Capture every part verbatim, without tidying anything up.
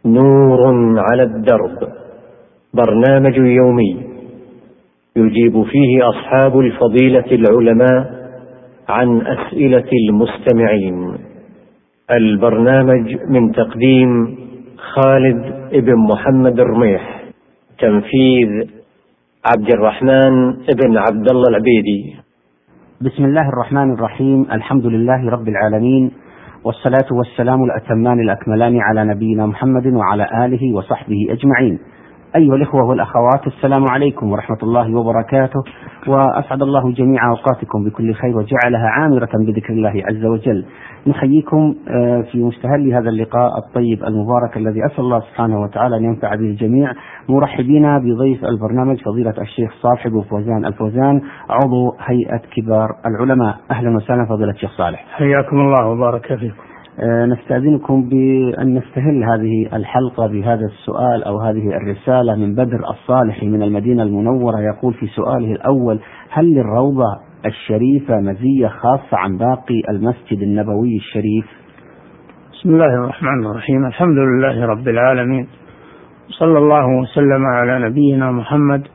نور على الدرب، برنامج يومي يجيب فيه أصحاب الفضيلة العلماء عن أسئلة المستمعين. البرنامج من تقديم خالد بن محمد الرميح، تنفيذ عبد الرحمن بن عبد الله العبيدي. بسم الله الرحمن الرحيم. الحمد لله رب العالمين، والصلاة والسلام الأتمان الأكملان على نبينا محمد وعلى آله وصحبه أجمعين. أيها الإخوة والأخوات، السلام عليكم ورحمة الله وبركاته، وأسعد الله جميع أوقاتكم بكل خير وجعلها عامرة بذكر الله عز وجل. نحييكم في مستهل هذا اللقاء الطيب المبارك الذي أسأل الله سبحانه وتعالى أن ينفع به الجميع، مرحبين بضيف البرنامج فضيلة الشيخ صالح بن فوزان الفوزان، عضو هيئة كبار العلماء. أهلا وسهلا فضيلة الشيخ صالح، حياكم الله وبارك فيكم. نستأذنكم بأن نستهل هذه الحلقة بهذا السؤال أو هذه الرسالة من بدر الصالح من المدينة المنورة. يقول في سؤاله الأول: هل للروضة الشريفة مزية خاصة عن باقي المسجد النبوي الشريف؟ بسم الله الرحمن الرحيم. الحمد لله رب العالمين، صلى الله وسلم على نبينا محمد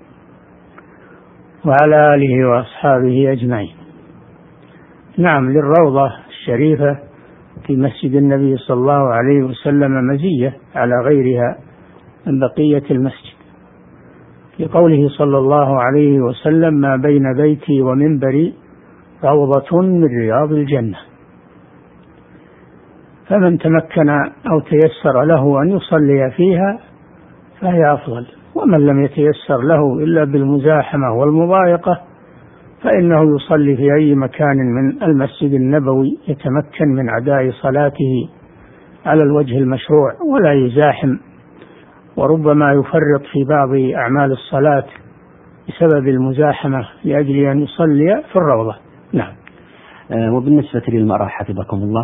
وعلى آله وأصحابه أجمعين. نعم، للروضة الشريفة في مسجد النبي صلى الله عليه وسلم مزية على غيرها من بقية المسجد، في قوله صلى الله عليه وسلم: ما بين بيتي ومنبري روضة من رياض الجنة. فمن تمكن أو تيسر له أن يصلي فيها فهي أفضل، ومن لم يتيسر له إلا بالمزاحمة والمضايقة فإنه يصلي في أي مكان من المسجد النبوي يتمكن من أداء صلاته على الوجه المشروع ولا يزاحم، وربما يفرط في بعض أعمال الصلاة بسبب المزاحمة لأجل أن يصلي في الروضة. نعم. آه وبالنسبة للمرأة حفظكم الله،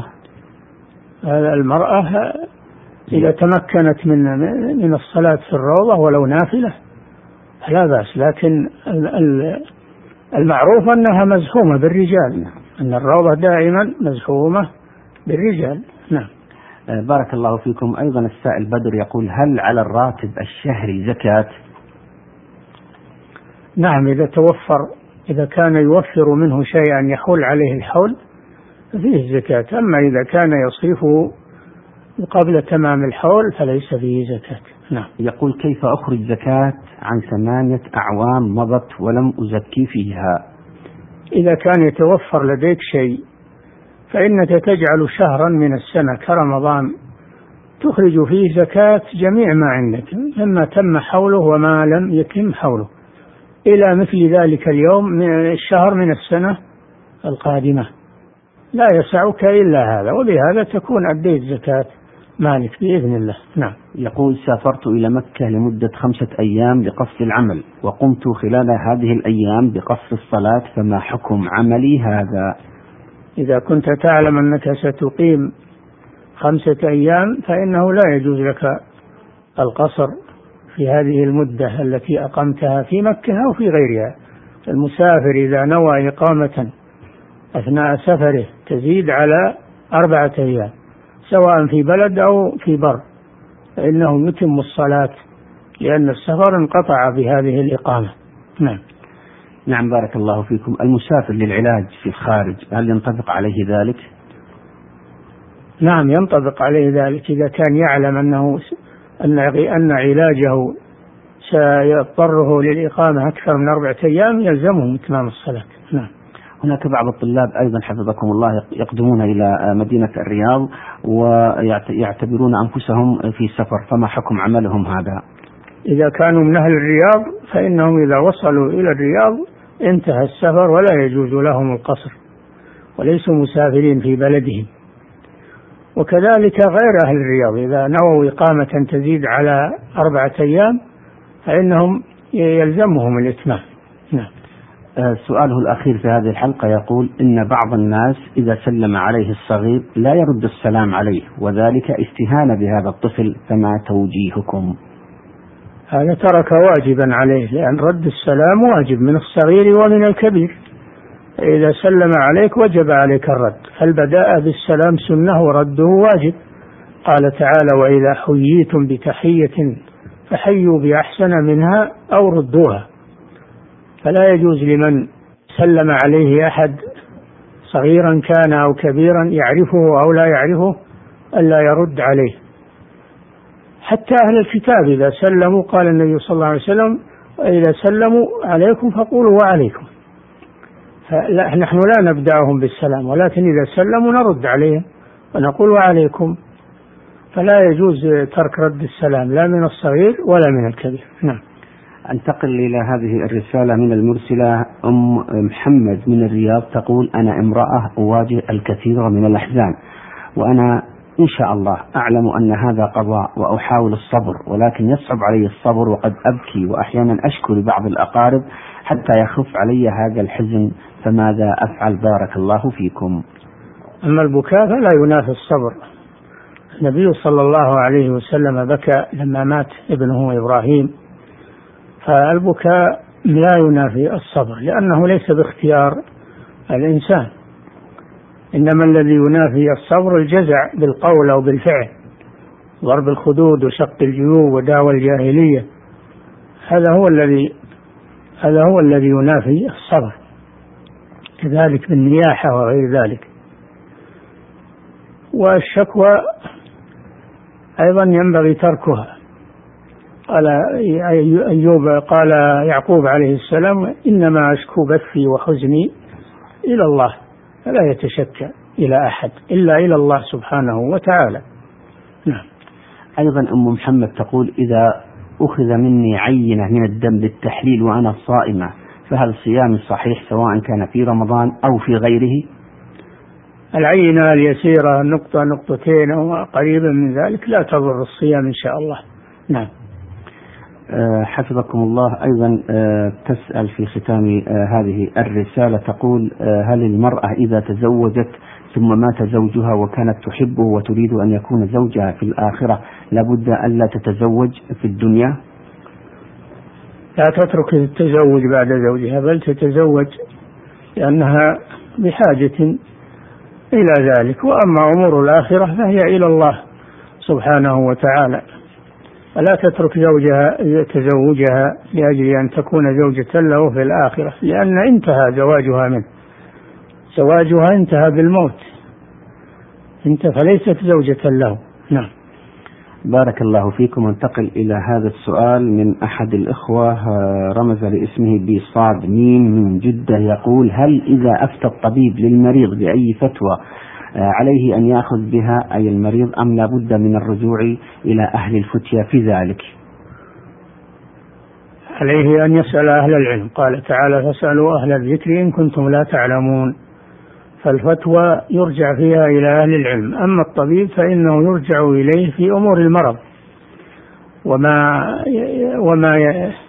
المرأة إذا تمكنت من من الصلاة في الروضة ولو نافلة فلا بأس، لكن المعروف أنها مزحومة بالرجال، أن الروضة دائما مزحومة بالرجال. نعم. بارك الله فيكم. أيضا السائل بدر يقول: هل على الراتب الشهري زكاة؟ نعم، إذا توفر، إذا كان يوفر منه شيئا يحول عليه الحول فيه زكاة، أما إذا كان يصرفه قبل تمام الحول فليس فيه زكاة. نعم. يقول: كيف أخرج زكاة عن ثمانية أعوام مضت ولم أزكي فيها؟ إذا كان يتوفر لديك شيء فإنك تجعل شهرا من السنة كرمضان تخرج فيه زكاة جميع ما عندك مما تم حوله وما لم يتم حوله، إلى مثل ذلك اليوم من الشهر من السنة القادمة، لا يسعك إلا هذا، وبهذا تكون أديت زكاة مالك بإذن الله. نعم. يقول: سافرت إلى مكة لمدة خمسة أيام لقصد العمل، وقمت خلال هذه الأيام بقصد الصلاة، فما حكم عملي هذا؟ إذا كنت تعلم أنك ستقيم خمسة أيام فإنه لا يجوز لك القصر في هذه المدة التي أقمتها في مكة أو في غيرها. المسافر إذا نوى إقامة أثناء سفره تزيد على أربعة أيام سواء في بلد أو في بر، فإنه يتم الصلاة لأن السفر انقطع بهذه الإقامة. نعم. نعم، بارك الله فيكم. المسافر للعلاج في الخارج هل ينطبق عليه ذلك؟ نعم، ينطبق عليه ذلك إذا كان يعلم أنه أن أن علاجه سيضطره للإقامة أكثر من أربعة أيام يلزمه إتمام الصلاة. نعم. هناك بعض الطلاب أيضا حفظكم الله يقدمون إلى مدينة الرياض ويعتبرون أنفسهم في سفر، فما حكم عملهم هذا؟ إذا كانوا من أهل الرياض فإنهم إذا وصلوا إلى الرياض انتهى السفر ولا يجوز لهم القصر، وليسوا مسافرين في بلدهم. وكذلك غير أهل الرياض إذا نووا إقامة تزيد على أربعة أيام فإنهم يلزمهم الإتمام. نعم. سؤاله الأخير في هذه الحلقة يقول: إن بعض الناس إذا سلم عليه الصغير لا يرد السلام عليه، وذلك استهانة بهذا الطفل، فما توجيهكم؟ هذا ترك واجبا عليه، لأن رد السلام واجب من الصغير ومن الكبير، إذا سلم عليك وجب عليك الرد، فالبداء بالسلام سنة ورده واجب، قال تعالى: وإذا حييتم بتحية فحيوا بأحسن منها أو ردوها. فلا يجوز لمن سلم عليه أحد صغيرا كان أو كبيرا يعرفه أو لا يعرفه ألا يرد عليه. حتى أهل الكتاب إذا سلموا قال النبي صلى الله عليه وسلم: وإذا سلموا عليكم فقولوا وعليكم. فنحن لا نبدأهم بالسلام، ولكن إذا سلموا نرد عليهم ونقول وعليكم. فلا يجوز ترك رد السلام لا من الصغير ولا من الكبير. نعم. أنتقل إلى هذه الرسالة من المرسلة أم محمد من الرياض، تقول: أنا امرأة أواجه الكثير من الأحزان، وأنا إن شاء الله أعلم أن هذا قضاء وأحاول الصبر، ولكن يصعب علي الصبر وقد أبكي وأحيانا أشكو لبعض الأقارب حتى يخف علي هذا الحزن، فماذا أفعل؟ بارك الله فيكم. أما البكاء فلا ينافي الصبر. النبي صلى الله عليه وسلم بكى لما مات ابنه إبراهيم، فالبكاء لا ينافي الصبر لأنه ليس باختيار الإنسان، إنما الذي ينافي الصبر الجزع بالقول أو بالفعل، ضرب الخدود وشق الجيوب ودعوى الجاهلية. هذا هو الذي هذا هو الذي ينافي الصبر، كذلك بالنياحة وغير ذلك. والشكوى أيضا ينبغي تركها. قال أيوب قال يعقوب عليه السلام: إنما أشكو بثي وحزني إلى الله، فلا يتشكى إلى أحد إلا إلى الله سبحانه وتعالى. نعم. أيضا أم محمد تقول: إذا أخذ مني عينة من الدم للتحليل وأنا صائمة، فهل صيامي صحيح سواء كان في رمضان أو في غيره؟ العينة اليسيرة نقطة نقطتين أو قريبا من ذلك لا تضر الصيام إن شاء الله. نعم. أه حفظكم الله. أيضا أه تسأل في ختام أه هذه الرسالة، تقول: أه هل المرأة إذا تزوجت ثم مات زوجها وكانت تحبه وتريد أن يكون زوجها في الآخرة لابد ألا تتزوج في الدنيا؟ لا تترك التزوج بعد زوجها، بل تتزوج لأنها بحاجة إلى ذلك. وأما أمور الآخرة فهي إلى الله سبحانه وتعالى، ولا تترك زوجها تزوجها لأجل أن تكون زوجة له في الآخرة، لأن انتهى زواجها منه، زواجها انتهى بالموت، انت فليست زوجة له. نعم. بارك الله فيكم. انتقل إلى هذا السؤال من أحد الإخوة رمز لاسمه بصاد ميم من جدة، يقول: هل إذا أفتى الطبيب للمريض بأي فتوى عليه أن يأخذ بها أي المريض، أم لا بد من الرجوع إلى أهل الفتيا في ذلك؟ عليه أن يسأل أهل العلم. قال تعالى: فاسألوا أهل الذكر إن كنتم لا تعلمون. فالفتوى يرجع فيها إلى أهل العلم. أما الطبيب فإنه يرجع إليه في أمور المرض وما وما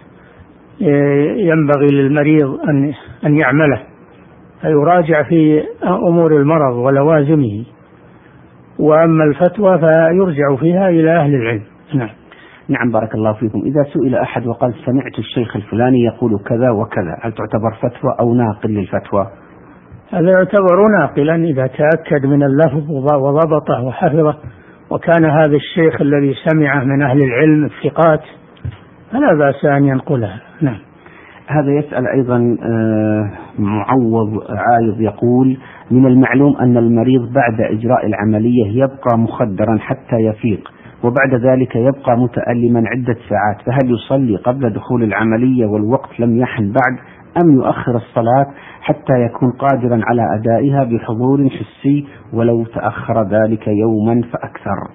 ينبغي للمريض أن أن يعمله، فيراجع في أمور المرض ولوازمه. وأما الفتوى فيرجع فيها إلى أهل العلم. نعم. نعم. بارك الله فيكم. إذا سئل أحد وقال: سمعت الشيخ الفلاني يقول كذا وكذا، هل تعتبر فتوى أو ناقل للفتوى؟ هذا يعتبر ناقلا إذا تأكد من اللفظ وضبطه وحفظه، وكان هذا الشيخ الذي سمعه من أهل العلم الثقات، فلا بأس أن ينقلها. نعم. هذا يسأل أيضا معوض عايض، يقول: من المعلوم أن المريض بعد إجراء العملية يبقى مخدرا حتى يفيق، وبعد ذلك يبقى متألما عدة ساعات، فهل يصلي قبل دخول العملية والوقت لم يحن بعد، أم يؤخر الصلاة حتى يكون قادرا على أدائها بحضور حسي ولو تأخر ذلك يوما فأكثر؟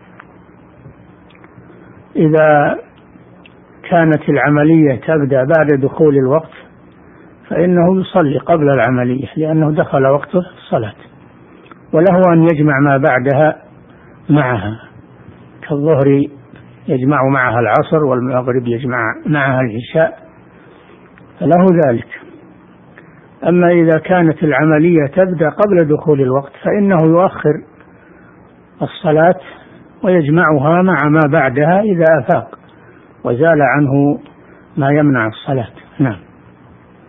إذا كانت العملية تبدأ بعد دخول الوقت فإنه يصلي قبل العملية، لأنه دخل وقت الصلاة، وله أن يجمع ما بعدها معها، كالظهر يجمع معها العصر، والمغرب يجمع معها العشاء، فله ذلك. أما إذا كانت العملية تبدأ قبل دخول الوقت فإنه يؤخر الصلاة ويجمعها مع ما بعدها إذا أفاق وزال عنه ما يمنع الصلاة. نعم.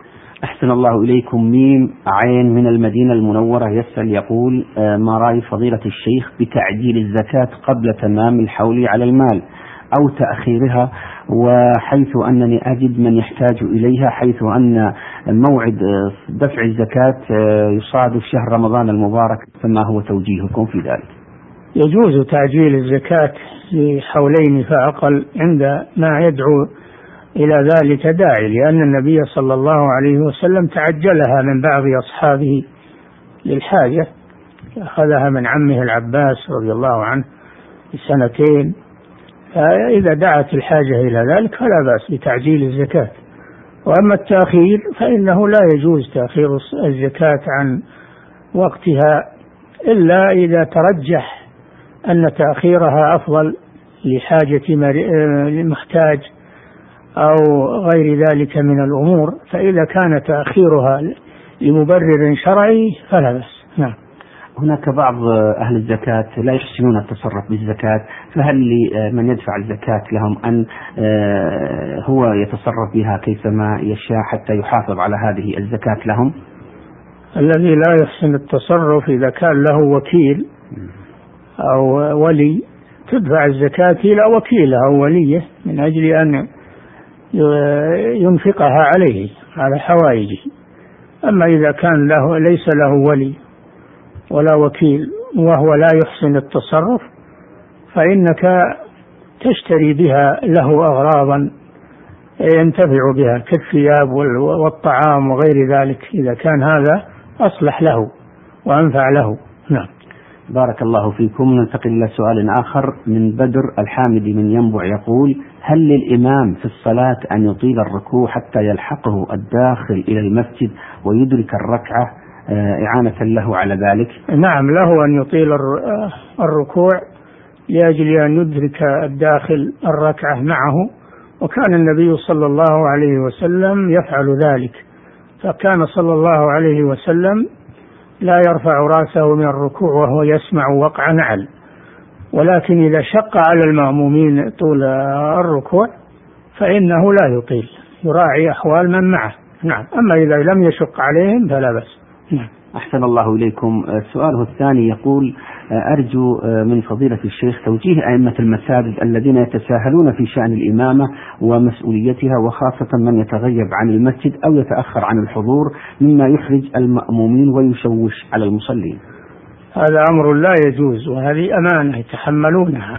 أحسن الله إليكم. ميم عين من المدينة المنورة يسأل يقول ما رأي فضيلة الشيخ بتعجيل الزكاة قبل تمام الحول على المال أو تأخيرها، وحيث أنني أجد من يحتاج إليها، حيث أن موعد دفع الزكاة يصادف شهر رمضان المبارك، فما هو توجيهكم في ذلك؟ يجوز تعجيل الزكاة لحولين فأقل عند ما يدعو إلى ذلك داعي، لأن النبي صلى الله عليه وسلم تعجلها من بعض أصحابه للحاجة، أخذها من عمه العباس رضي الله عنه بسنتين، فإذا دعت الحاجة إلى ذلك فلا بأس بتعجيل الزكاة. وأما التأخير فإنه لا يجوز تأخير الزكاة عن وقتها إلا إذا ترجح أن تأخيرها أفضل لحاجة المحتاج أو غير ذلك من الأمور، فإذا كان تأخيرها لمبرر شرعي فلا بأس. نعم. هناك بعض أهل الزكاة لا يحسنون التصرف بالزكاة، فهل لمن يدفع الزكاة لهم أن هو يتصرف بها كيفما يشاء حتى يحافظ على هذه الزكاة لهم؟ الذي لا يحسن التصرف إذا كان له وكيل أو ولي تدفع الزكاة إلى وكيله أو وليه من أجل أن ينفقها عليه على حوائجه. أما إذا كان له ليس له ولي ولا وكيل وهو لا يحسن التصرف فإنك تشتري بها له أغراضا ينتفع بها كالثياب والطعام وغير ذلك، إذا كان هذا أصلح له وأنفع له. نعم. بارك الله فيكم. ننتقل إلى سؤال آخر من بدر الحامدي من ينبع يقول هل للإمام في الصلاة أن يطيل الركوع حتى يلحقه الداخل إلى المسجد ويدرك الركعة إعانة له على ذلك؟ نعم، له أن يطيل الركوع لأجل أن يدرك الداخل الركعة معه، وكان النبي صلى الله عليه وسلم يفعل ذلك، فكان صلى الله عليه وسلم لا يرفع رأسه من الركوع وهو يسمع وقع نعل، ولكن إذا شق على المأمومين طول الركوع فإنه لا يطيل، يراعي أحوال من معه. نعم. أما إذا لم يشق عليهم فلا بأس. نعم. أحسن الله إليكم. سؤاله الثاني يقول أرجو من فضيلة الشيخ توجيه أئمة المساجد الذين يتساهلون في شأن الإمامة ومسؤوليتها، وخاصة من يتغيب عن المسجد أو يتأخر عن الحضور مما يحرج المأمومين ويشوش على المصلين. هذا أمر لا يجوز، وهذه أمانة يتحملونها،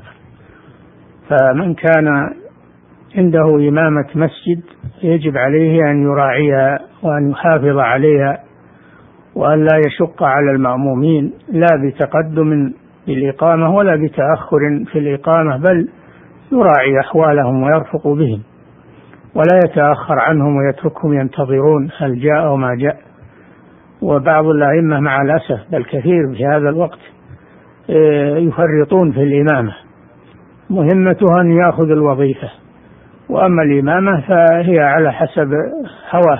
فمن كان عنده إمامة مسجد يجب عليه أن يراعيها وأن يحافظ عليها، وأن لا يشق على المأمومين لا بتقدم بالإقامة ولا بتأخر في الإقامة، بل يراعي أحوالهم ويرفق بهم ولا يتأخر عنهم ويتركهم ينتظرون هل جاء أو ما جاء. وبعض الأئمة مع الأسف بل كثير في هذا الوقت يفرطون في الإمامة، مهمته أن يأخذ الوظيفة، وأما الإمامة فهي على حسب هواه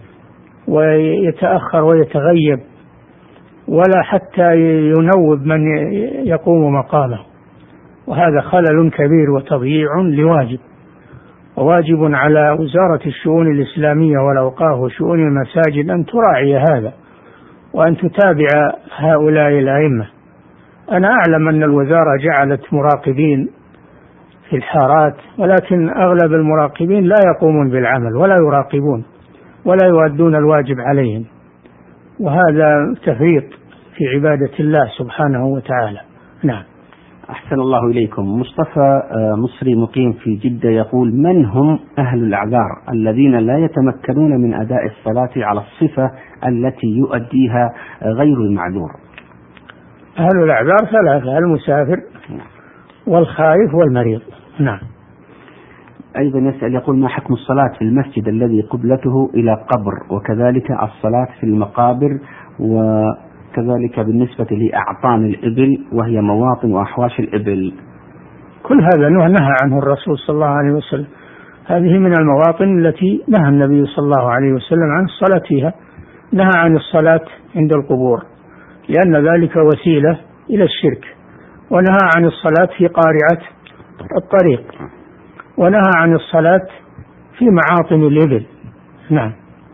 ويتأخر ويتغيب ولا حتى ينوب من يقوم مقامه، وهذا خلل كبير وتضييع لواجب. وواجب على وزارة الشؤون الإسلامية والأوقاف وشؤون المساجد أن تراعي هذا وأن تتابع هؤلاء الأئمة. أنا أعلم أن الوزارة جعلت مراقبين في الحارات، ولكن أغلب المراقبين لا يقومون بالعمل ولا يراقبون ولا يؤدون الواجب عليهم، وهذا تفريط في عبادة الله سبحانه وتعالى. نعم. أحسن الله إليكم. مصطفى مصري مقيم في جدة يقول من هم أهل الأعذار الذين لا يتمكنون من أداء الصلاة على الصفة التي يؤديها غير المعذور؟ أهل الأعذار ثلاثة: المسافر والخائف والمريض. نعم. أيضا يسأل يقول ما حكم الصلاة في المسجد الذي قبلته إلى قبر، وكذلك الصلاة في المقابر، وكذلك بالنسبة لأعطان الإبل وهي مواطن وأحواش الإبل؟ كل هذا نهى عنه الرسول صلى الله عليه وسلم، هذه من المواطن التي نهى النبي صلى الله عليه وسلم عن الصلاة فيها. نهى عن الصلاة عند القبور لأن ذلك وسيلة إلى الشرك، ونهى عن الصلاة في قارعة الطريق، ونهى عن الصلاة في معاطن الإبل. نعم.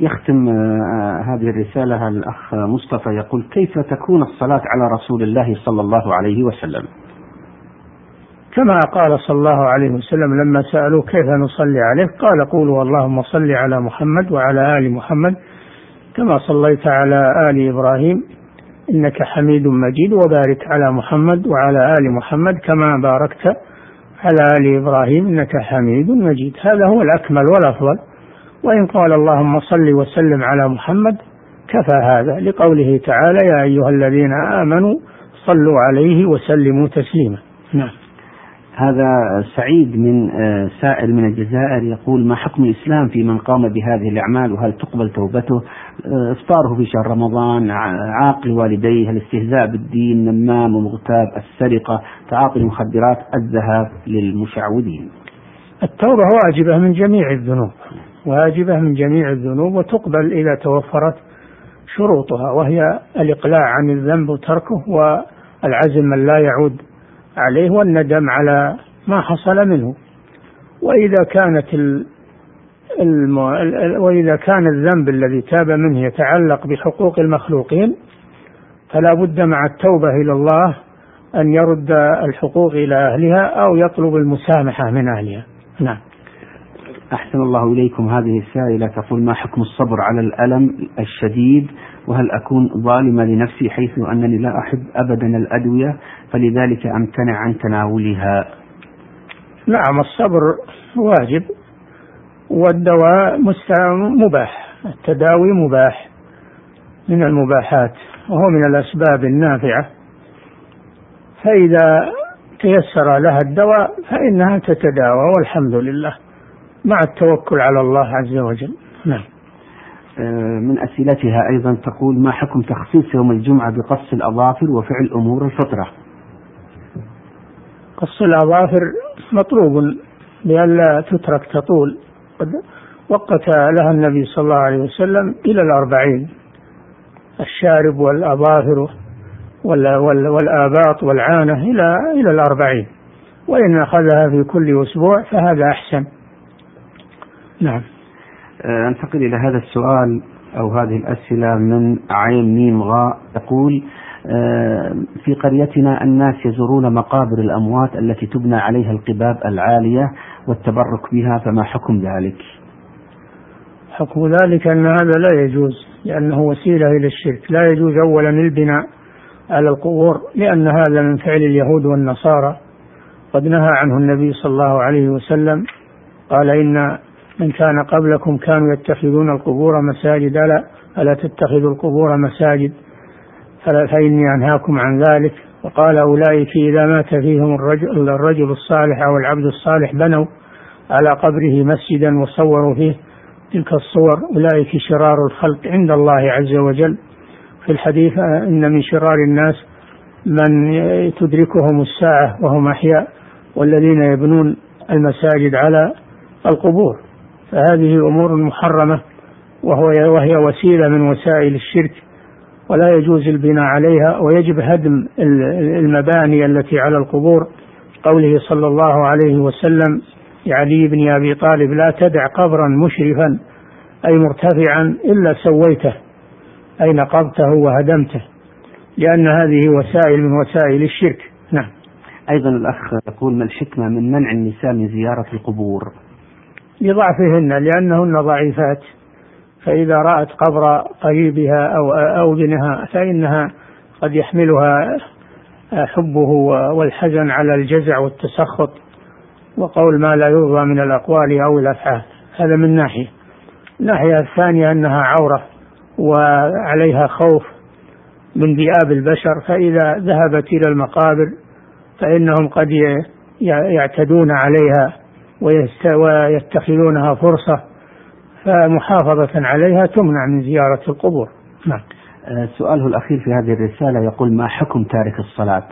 يختم هذه الرسالة الأخ مصطفى يقول: كيف تكون الصلاة على رسول الله صلى الله عليه وسلم؟ كما قال صلى الله عليه وسلم لما سألوا كيف نصلي عليه قال: قولوا اللهم صل على محمد وعلى آل محمد كما صليت على آل إبراهيم إنك حميد مجيد، وبارك على محمد وعلى آل محمد كما باركت على آل إبراهيم إنك حميد مجيد. هذا هو الأكمل والأفضل. وإن قال اللهم صل وسلم على محمد كفى هذا، لقوله تعالى: يا أيها الذين آمنوا صلوا عليه وسلموا تسليما. نعم. هذا سعيد من سائل من الجزائر يقول: ما حكم الإسلام في من قام بهذه الأعمال، وهل تقبل توبته؟ إفطاره في شهر رمضان، عاقل والديه، الاستهزاء بالدين، نمام ومغتاب، السرقة، تعاطي المخدرات، الذهاب للمشعوذين. التوبة واجبة من جميع الذنوب، واجبة من جميع الذنوب، وتقبل إذا توفرت شروطها، وهي الإقلاع عن الذنب وتركه، والعزم من لا يعود عليه، والندم على ما حصل منه. وإذا كانت ال الم... وإذا كان الذنب الذي تاب منه يتعلق بحقوق المخلوقين فلا بد مع التوبة إلى الله أن يرد الحقوق إلى أهلها أو يطلب المسامحة من أهلها. نعم. أحسن الله إليكم. هذه السائلة تقول: ما حكم الصبر على الألم الشديد، وهل أكون ظالمة لنفسي حيث أنني لا أحب أبدا الأدوية فلذلك أمتنع عن تناولها؟ نعم، الصبر واجب، والدواء مباح، التداوي مباح من المباحات، وهو من الأسباب النافعة، فإذا تيسر لها الدواء فإنها تتداوى والحمد لله مع التوكل على الله عز وجل. نعم. من أسئلتها أيضا تقول: ما حكم تخصيص يوم الجمعة بقص الأظافر وفعل أمور الفطرة؟ قص الأظافر مطلوب لئلا تترك تطول، وقت لها النبي صلى الله عليه وسلم إلى الأربعين، الشارب والأظافر والآباط والعانة إلى إلى الأربعين، وإن أخذها في كل أسبوع فهذا أحسن. نعم. أنتقل إلى هذا السؤال أو هذه الأسئلة من عين ميم غاء تقول: في قريتنا الناس يزورون مقابر الأموات التي تبنى عليها القباب العالية والتبرك بها، فما حكم ذلك؟ حكم ذلك أن هذا لا يجوز، لأنه وسيلة إلى الشرك. لا يجوز أولا البناء على القبور، لأن هذا من فعل اليهود والنصارى، قد نهى عنه النبي صلى الله عليه وسلم، قال: إن من كان قبلكم كانوا يتخذون القبور مساجد، ألا ألا تتخذوا القبور مساجد فإني أنهاكم عن ذلك. وقال: أولئك إذا مات فيهم الرجل, الرجل الصالح أو العبد الصالح بنوا على قبره مسجدا وصوروا فيه تلك الصور، أولئك شرار الخلق عند الله عز وجل. في الحديث: إن من شرار الناس من تدركهم الساعة وهم أحياء، والذين يبنون المساجد على القبور. فهذه أمور محرمة، وهو وهي وسيلة من وسائل الشرك، ولا يجوز البناء عليها، ويجب هدم المباني التي على القبور. قوله صلى الله عليه وسلم لعلي بن أبي طالب: لا تدع قبرا مشرفا أي مرتفعا إلا سويته، أي نقضته وهدمته، لأن هذه وسائل من وسائل الشرك. نعم. أيضا الأخ يقول: ما الحكمة من منع النساء من زيارة القبور؟ لضعفهن، لأنهن ضعيفات، فإذا رأت قبر قريبها أو أو ابنها فإنها قد يحملها حبه والحزن على الجزع والتسخط وقول ما لا يرضى من الأقوال أو الأفعال. هذا من ناحية. الناحية الثانية أنها عورة وعليها خوف من ذئاب البشر، فإذا ذهبت إلى المقابر فإنهم قد يعتدون عليها ويتخذونها فرصة، فمحافظة عليها تمنع من زيارة القبور. نعم. سؤاله الأخير في هذه الرسالة يقول: ما حكم تارك الصلاة؟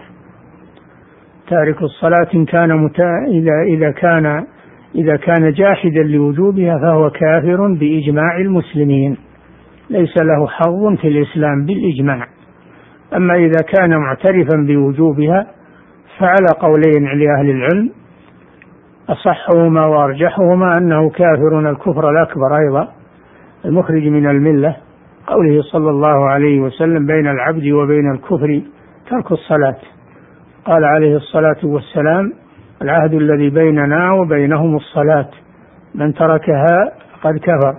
تارك الصلاة إن كان متا... إذا إذا كان إذا كان جاحدا لوجوبها فهو كافر بإجماع المسلمين، ليس له حظ في الإسلام بالإجماع. أما إذا كان معترفا بوجوبها فعلى قولين لأهل العلم، أصحهما وأرجحهما أنه كافر الكفر الأكبر أيضا، المخرج من الملة، قوله صلى الله عليه وسلم: بين العبد وبين الكفر ترك الصلاة. قال عليه الصلاة والسلام: العهد الذي بيننا وبينهم الصلاة، من تركها قد كفر.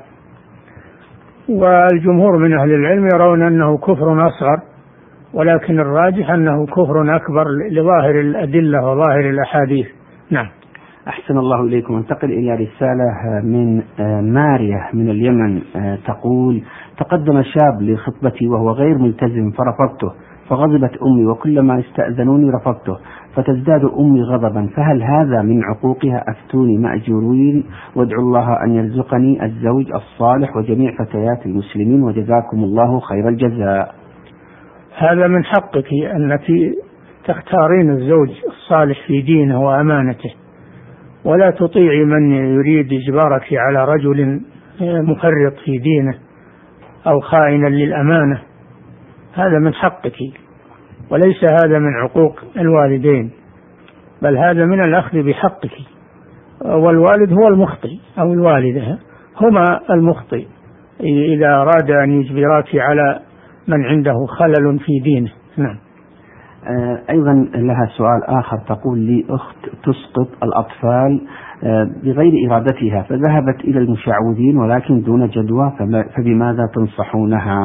والجمهور من أهل العلم يرون أنه كفر أصغر، ولكن الراجح أنه كفر أكبر لظاهر الأدلة وظاهر الأحاديث. نعم. أحسن الله إليكم. انتقل إلى رسالة من ماريا من اليمن تقول: تقدم شاب لخطبتي وهو غير ملتزم فرفضته، فغضبت أمي وكلما استأذنوني رفضته، فتزداد أمي غضبا، فهل هذا من عقوقها؟ أفتوني مأجورين وادعوا الله أن يرزقني الزوج الصالح وجميع فتيات المسلمين، وجزاكم الله خير الجزاء. هذا من حقك أنك تختارين الزوج الصالح في دينه وأمانته، ولا تطيعي من يريد إجبارك على رجل مفرط في دينه أو خائنا للأمانة. هذا من حقك، وليس هذا من عقوق الوالدين، بل هذا من الأخذ بحقك. والوالد هو المخطئ أو الوالدة هما المخطئ إذا أراد أن يجبراك على من عنده خلل في دينه. نعم. أيضا لها سؤال آخر، تقول لي: أخت تسقط الأطفال بغير إرادتها، فذهبت إلى المشعوذين ولكن دون جدوى، فبماذا تنصحونها؟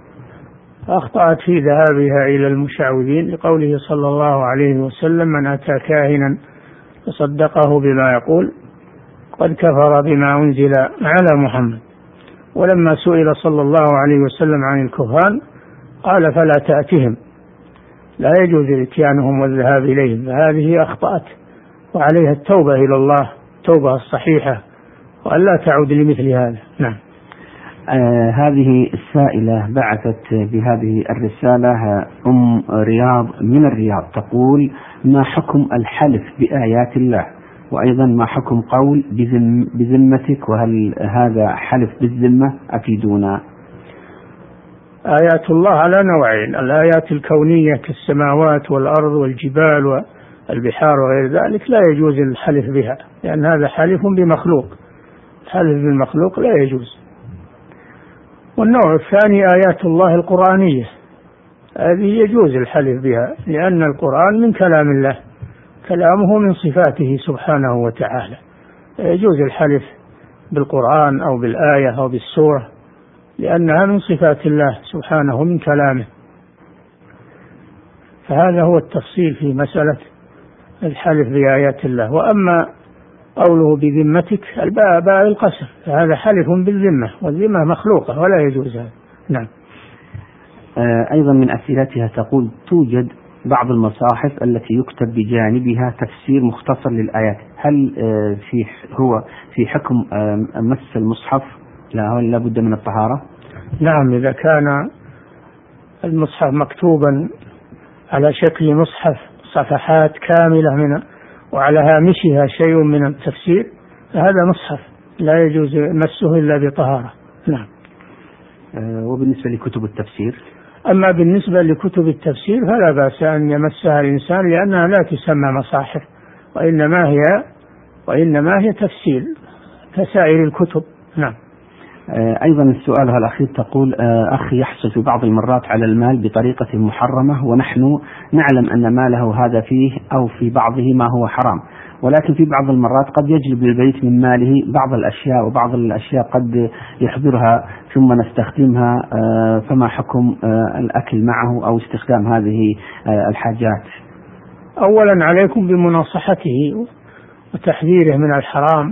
أخطأت في ذهابها إلى المشعوذين لقوله صلى الله عليه وسلم: من أتى كاهنا فصدقه بما يقول قد كفر بما أنزل على محمد. ولما سئل صلى الله عليه وسلم عن الكهان قال: فلا تأتهم، لا يجوز إتيانهم والذهاب إليهم. فهذه أخطأت وعليها التوبة إلى الله، التوبة الصحيحة، وأن لا تعود لمثل هذا. نعم. آه هذه السائلة بعثت بهذه الرسالة أم رياض من الرياض، تقول: ما حكم الحلف بآيات الله؟ وأيضا ما حكم قول بذم بذمتك؟ وهل هذا حلف بالذمة؟ أفيدونا. آيات الله على نوعين: الآيات الكونية كالسماوات والأرض والجبال والبحار وغير ذلك لا يجوز الحلف بها، لأن هذا حلف بمخلوق، الحلف بالمخلوق لا يجوز. والنوع الثاني آيات الله القرآنية، هذه يجوز الحلف بها، لأن القرآن من كلام الله، كلامه من صفاته سبحانه وتعالى، يجوز الحلف بالقرآن أو بالآية أو بالسورة، لأنها من صفات الله سبحانه من كلامه. فهذا هو التفصيل في مسألة الحلف بآيات الله. وأما قوله بذمتك الباء باء القسم، فهذا حلف بالذمة، والذمة مخلوقة ولا يجوز هذا. نعم. أيضا من أسئلتها تقول: توجد بعض المصاحف التي يكتب بجانبها تفسير مختصر للآيات، هل في هو في حكم مس المصحف؟ لا لا بد من الطهارة؟ نعم، إذا كان المصحف مكتوبا على شكل مصحف صفحات كاملة من وعلى هامشها شيء من التفسير، فهذا مصحف لا يجوز مسه إلا بطهارة. نعم. وبالنسبة لكتب التفسير؟ أما بالنسبة لكتب التفسير فلا بأس أن يمسها الإنسان، لأنها لا تسمى مصاحف، وإنما هي وإنما هي تفسير كسائر الكتب. نعم. أيضا السؤال الأخير تقول: أخي يحصل في بعض المرات على المال بطريقة محرمة، ونحن نعلم أن ماله هذا فيه أو في بعضه ما هو حرام، ولكن في بعض المرات قد يجلب للبيت من ماله بعض الأشياء، وبعض الأشياء قد يحضرها ثم نستخدمها، فما حكم الأكل معه أو استخدام هذه الحاجات؟ أولا عليكم بمناصحته وتحذيره من الحرام.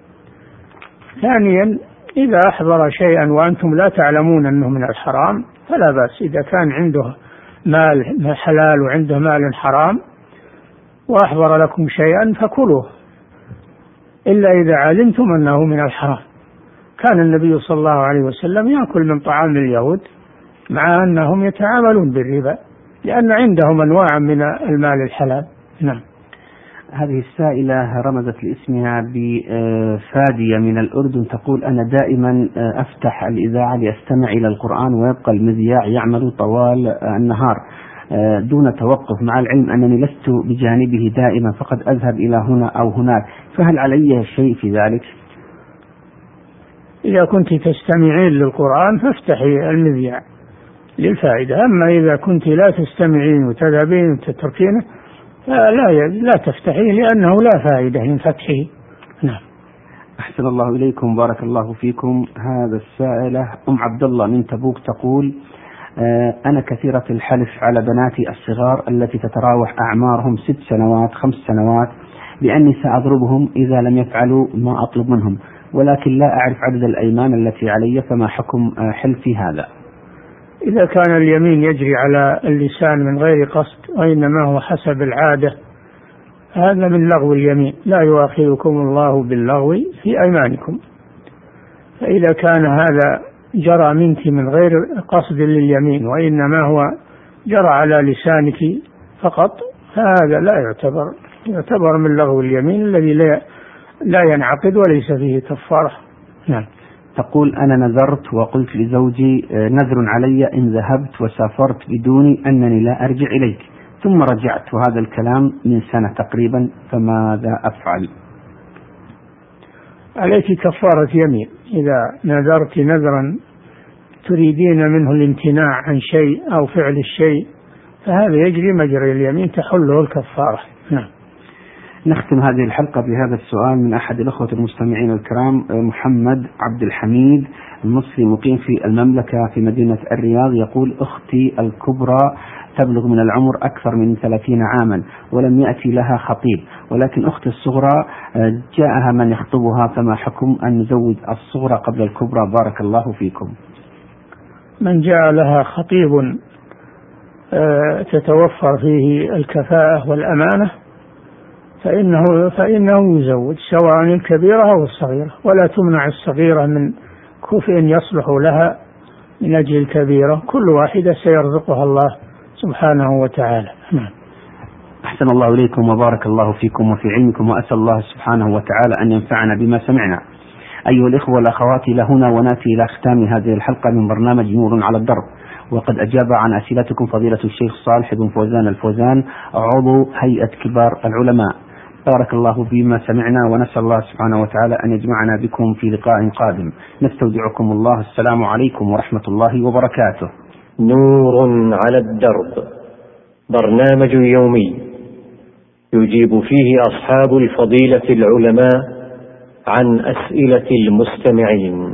ثانيا إذا أحضر شيئا وأنتم لا تعلمون أنه من الحرام فلا بأس. إذا كان عنده مال حلال وعنده مال حرام وأحضر لكم شيئا فكلوه، إلا إذا علمتم أنه من الحرام. كان النبي صلى الله عليه وسلم يأكل من طعام اليهود مع أنهم يتعاملون بالربا، لأن عندهم أنواع من المال الحلال. نعم. هذه السائلة رمزت لاسمها بفادية من الأردن، تقول: أنا دائما أفتح الإذاعة لأستمع إلى القرآن، ويبقى المذياع يعمل طوال النهار دون توقف، مع العلم أنني لست بجانبه دائما، فقد أذهب إلى هنا أو هناك، فهل علي شيء في ذلك؟ إذا كنت تستمعين للقرآن فافتحي المذياع للفائدة، أما إذا كنت لا تستمعين وتذهبين وتتركينه فلا لا تفتحيه لأنه لا فائدة من فتحه. نعم. أحسن الله إليكم، بارك الله فيكم. هذا السائلة أم عبد الله من تبوك تقول: أنا كثيرة الحلف على بناتي الصغار التي تتراوح أعمارهم ست سنوات خمس سنوات بأني سأضربهم إذا لم يفعلوا ما أطلب منهم، ولكن لا أعرف عدد الأيمان التي علي، فما حكم حلفي هذا؟ إذا كان اليمين يجري على اللسان من غير قصد وإنما هو حسب العادة هذا من لغو اليمين، لا يؤاخذكم الله باللغو في أيمانكم. فإذا كان هذا جرى منك من غير قصد لليمين وإنما هو جرى على لسانك فقط فهذا لا يعتبر يعتبر من لغو اليمين الذي لا لا ينعقد وليس فيه كفارة. نعم. تقول: أنا نذرت وقلت لزوجي نذر علي إن ذهبت وسافرت بدوني أنني لا أرجع إليك، ثم رجعت، وهذا الكلام من سنة تقريبا، فماذا أفعل؟ عليك كفارة يمين. إذا نذرت نذرا تريدين منه الامتناع عن شيء أو فعل الشيء فهذا يجري مجرى اليمين تحله الكفارة. نعم. نختم هذه الحلقة بهذا السؤال من أحد الأخوة المستمعين الكرام، محمد عبد الحميد المصري مقيم في المملكة في مدينة الرياض، يقول: أختي الكبرى تبلغ من العمر أكثر من ثلاثين عاما ولم يأتي لها خطيب، ولكن أختي الصغرى جاءها من يخطبها، فما حكم أن نزوج الصغرى قبل الكبرى؟ بارك الله فيكم. من جاء لها خطيب تتوفر فيه الكفاءة والأمانة فإنه, فإنه يزوج، سواء الكبيرة أو الصغيرة، ولا تمنع الصغيرة من كفء يصلح لها من أجل الكبيرة، كل واحدة سيرزقها الله سبحانه وتعالى. أحسن الله إليكم وبارك الله فيكم وفي علمكم، وأسأل الله سبحانه وتعالى أن ينفعنا بما سمعنا. أيها الإخوة والأخوات، لهنا ونأتي إلى ختام هذه الحلقة من برنامج نور على الدرب، وقد أجاب عن أسئلتكم فضيلة الشيخ صالح بن فوزان الفوزان عضو هيئة كبار العلماء. بارك الله فيما سمعنا، ونسأل الله سبحانه وتعالى أن يجمعنا بكم في لقاء قادم. نستودعكم الله. السلام عليكم ورحمة الله وبركاته. نور على الدرب، برنامج يومي يجيب فيه أصحاب الفضيلة العلماء عن أسئلة المستمعين.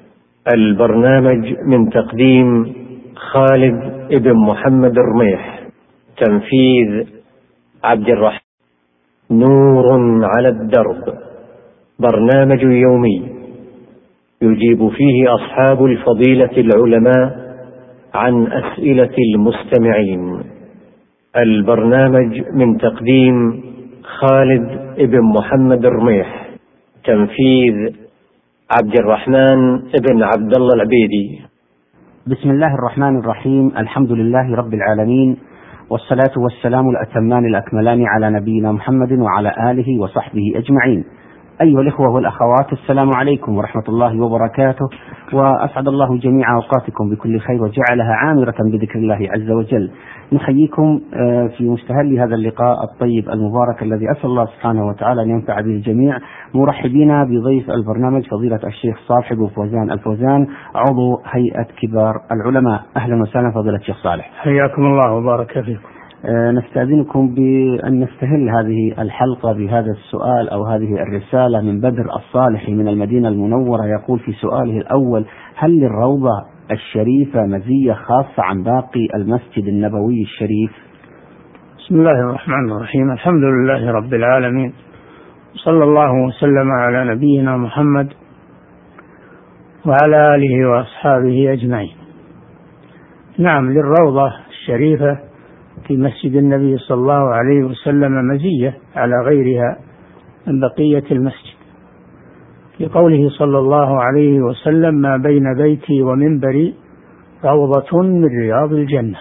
البرنامج من تقديم خالد ابن محمد الرميح، تنفيذ عبد الرحمن. نور على الدرب، برنامج يومي يجيب فيه أصحاب الفضيلة العلماء عن أسئلة المستمعين. البرنامج من تقديم خالد ابن محمد الرميح، تنفيذ عبد الرحمن ابن عبد الله العبيدي. بسم الله الرحمن الرحيم. الحمد لله رب العالمين، والصلاة والسلام الأتمان الأكملان على نبينا محمد وعلى آله وصحبه أجمعين. أيها الإخوة والأخوات، السلام عليكم ورحمة الله وبركاته، وأسعد الله جميع أوقاتكم بكل خير وجعلها عامرة بذكر الله عز وجل. نحييكم في مستهل هذا اللقاء الطيب المبارك الذي أسأل الله سبحانه وتعالى أن ينفع به الجميع، مرحبين بضيف البرنامج فضيلة الشيخ صالح بن فوزان الفوزان عضو هيئة كبار العلماء. أهلا وسهلا فضيلة الشيخ صالح. حياكم الله وبارك فيكم. نستأذنكم بأن نستهل هذه الحلقة بهذا السؤال أو هذه الرسالة من بدر الصالح من المدينة المنورة، يقول في سؤاله الأول: هل للروضة الشريفة مزية خاصة عن باقي المسجد النبوي الشريف؟ بسم الله الرحمن الرحيم. الحمد لله رب العالمين، صلى الله وسلم على نبينا محمد وعلى آله وأصحابه أجمعين. نعم، للروضة الشريفة في مسجد النبي صلى الله عليه وسلم مزية على غيرها من بقية المسجد، لقوله صلى الله عليه وسلم: ما بين بيتي ومنبري روضة من رياض الجنة.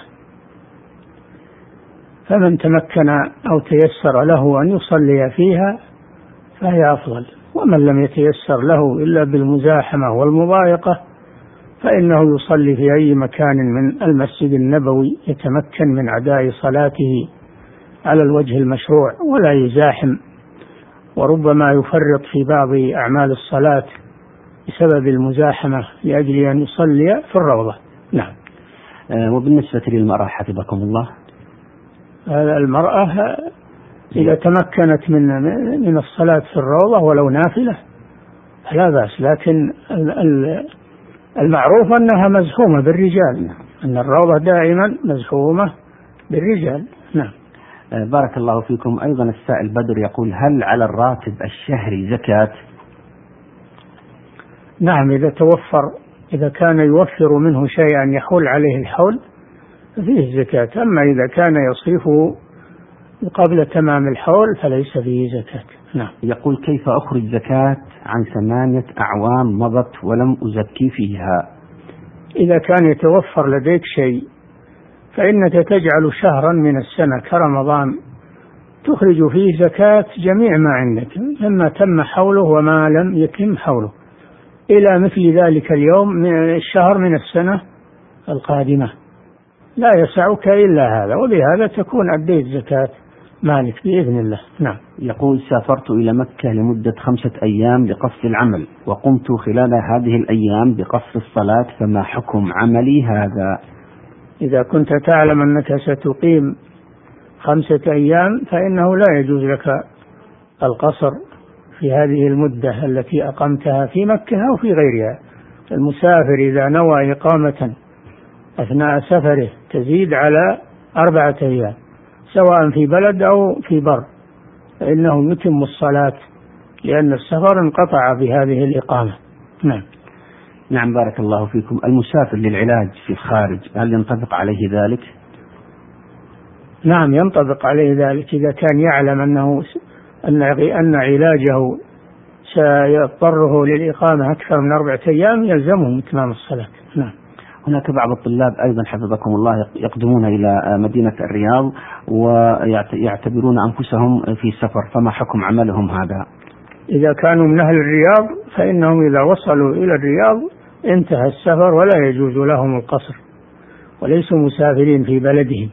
فمن تمكن أو تيسر له أن يصلي فيها فهي أفضل، ومن لم يتيسر له إلا بالمزاحمة والمضايقة فإنه يصلي في أي مكان من المسجد النبوي يتمكن من أداء صلاته على الوجه المشروع ولا يزاحم، وربما يفرط في بعض أعمال الصلاة بسبب المزاحمة لأجل أن يصلي في الروضة. نعم. وبالنسبة للمرأة حفظكم الله، المرأة إذا تمكنت من من الصلاة في الروضة ولو نافلة فلا بأس، لكن المعروف أنها مزحومة بالرجال، أن الروضة دائما مزحومة بالرجال. نعم. بارك الله فيكم. أيضا السائل بدر يقول: هل على الراتب الشهري زكاة؟ نعم، إذا توفر، إذا كان يوفر منه شيئا يحول عليه الحول فيه زكاة، أما إذا كان يصرفه قبل تمام الحول فليس فيه زكاة. نعم. يقول: كيف أخرج زكاة عن ثمانية أعوام مضت ولم أزكي فيها؟ إذا كان يتوفر لديك شيء فإنك تجعل شهرا من السنة كرمضان تخرج فيه زكاة جميع ما عندك مما تم حوله وما لم يتم حوله، إلى مثل ذلك اليوم من الشهر من السنة القادمة، لا يسعك إلا هذا، وبهذا تكون أديت زكاة مالك بإذن الله. نعم. يقول: سافرت إلى مكة لمدة خمسة أيام لقصد العمل، وقمت خلال هذه الأيام بقصد الصلاة، فما حكم عملي هذا؟ إذا كنت تعلم أنك ستقيم خمسة أيام فإنه لا يجوز لك القصر في هذه المدة التي أقمتها في مكة أو في غيرها. المسافر إذا نوى إقامة أثناء سفره تزيد على أربعة أيام سواء في بلد أو في بر فإنه يتم الصلاة، لأن السفر انقطع بهذه الإقامة. نعم. نعم. بارك الله فيكم. المسافر للعلاج في الخارج هل ينطبق عليه ذلك؟ نعم، ينطبق عليه ذلك إذا كان يعلم أنه أن أن علاجه سيضطره للإقامة أكثر من أربعة أيام يلزمهم إتمام الصلاة. نعم. هناك بعض الطلاب أيضا حفظكم الله يقدمون إلى مدينة الرياض ويعتبرون أنفسهم في سفر، فما حكم عملهم هذا؟ إذا كانوا من أهل الرياض فإنهم إذا وصلوا إلى الرياض انتهى السفر ولا يجوز لهم القصر، وليسوا مسافرين في بلدهم.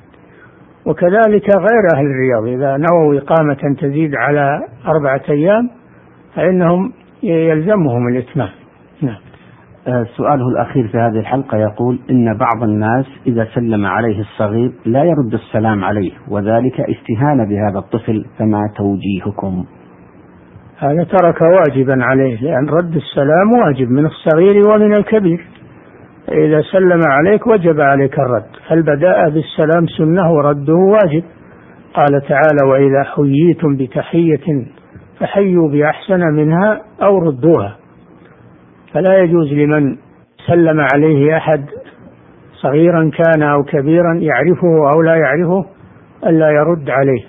وكذلك غير أهل الرياض إذا نووا إقامة تزيد على أربعة أيام فإنهم يلزمهم الإتمام. نعم. سؤاله الأخير في هذه الحلقة يقول: إن بعض الناس إذا سلم عليه الصغير لا يرد السلام عليه، وذلك استهانة بهذا الطفل، فما توجيهكم؟ هذا ترك واجبا عليه، لأن رد السلام واجب من الصغير ومن الكبير، إذا سلم عليك وجب عليك الرد، فالبداء بالسلام سنة ورده واجب. قال تعالى: وإذا حييتم بتحية فحيوا بأحسن منها أو ردوها. فلا يجوز لمن سلم عليه أحد صغيرا كان أو كبيرا يعرفه أو لا يعرفه ألا يرد عليه.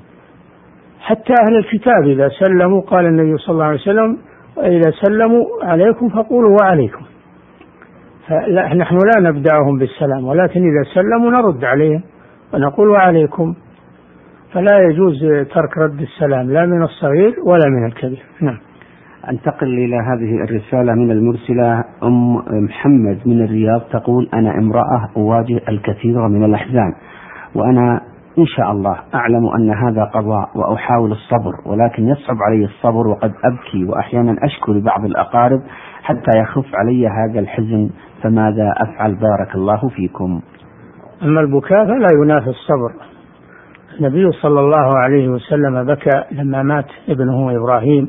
حتى أهل الكتاب إذا سلموا قال النبي صلى الله عليه وسلم: إذا سلموا عليكم فقولوا وعليكم. نحن لا نبدأهم بالسلام، ولكن إذا سلموا نرد عليهم ونقول وعليكم. فلا يجوز ترك رد السلام لا من الصغير ولا من الكبير. نعم. أنتقل إلى هذه الرسالة من المرسلة أم محمد من الرياض، تقول: أنا امرأة أواجه الكثير من الأحزان، وأنا إن شاء الله أعلم أن هذا قضاء وأحاول الصبر، ولكن يصعب علي الصبر، وقد أبكي وأحيانا أشكو لبعض الأقارب حتى يخف علي هذا الحزن، فماذا أفعل؟ بارك الله فيكم. أما البكاء فلا ينافي الصبر. النبي صلى الله عليه وسلم بكى لما مات ابنه إبراهيم،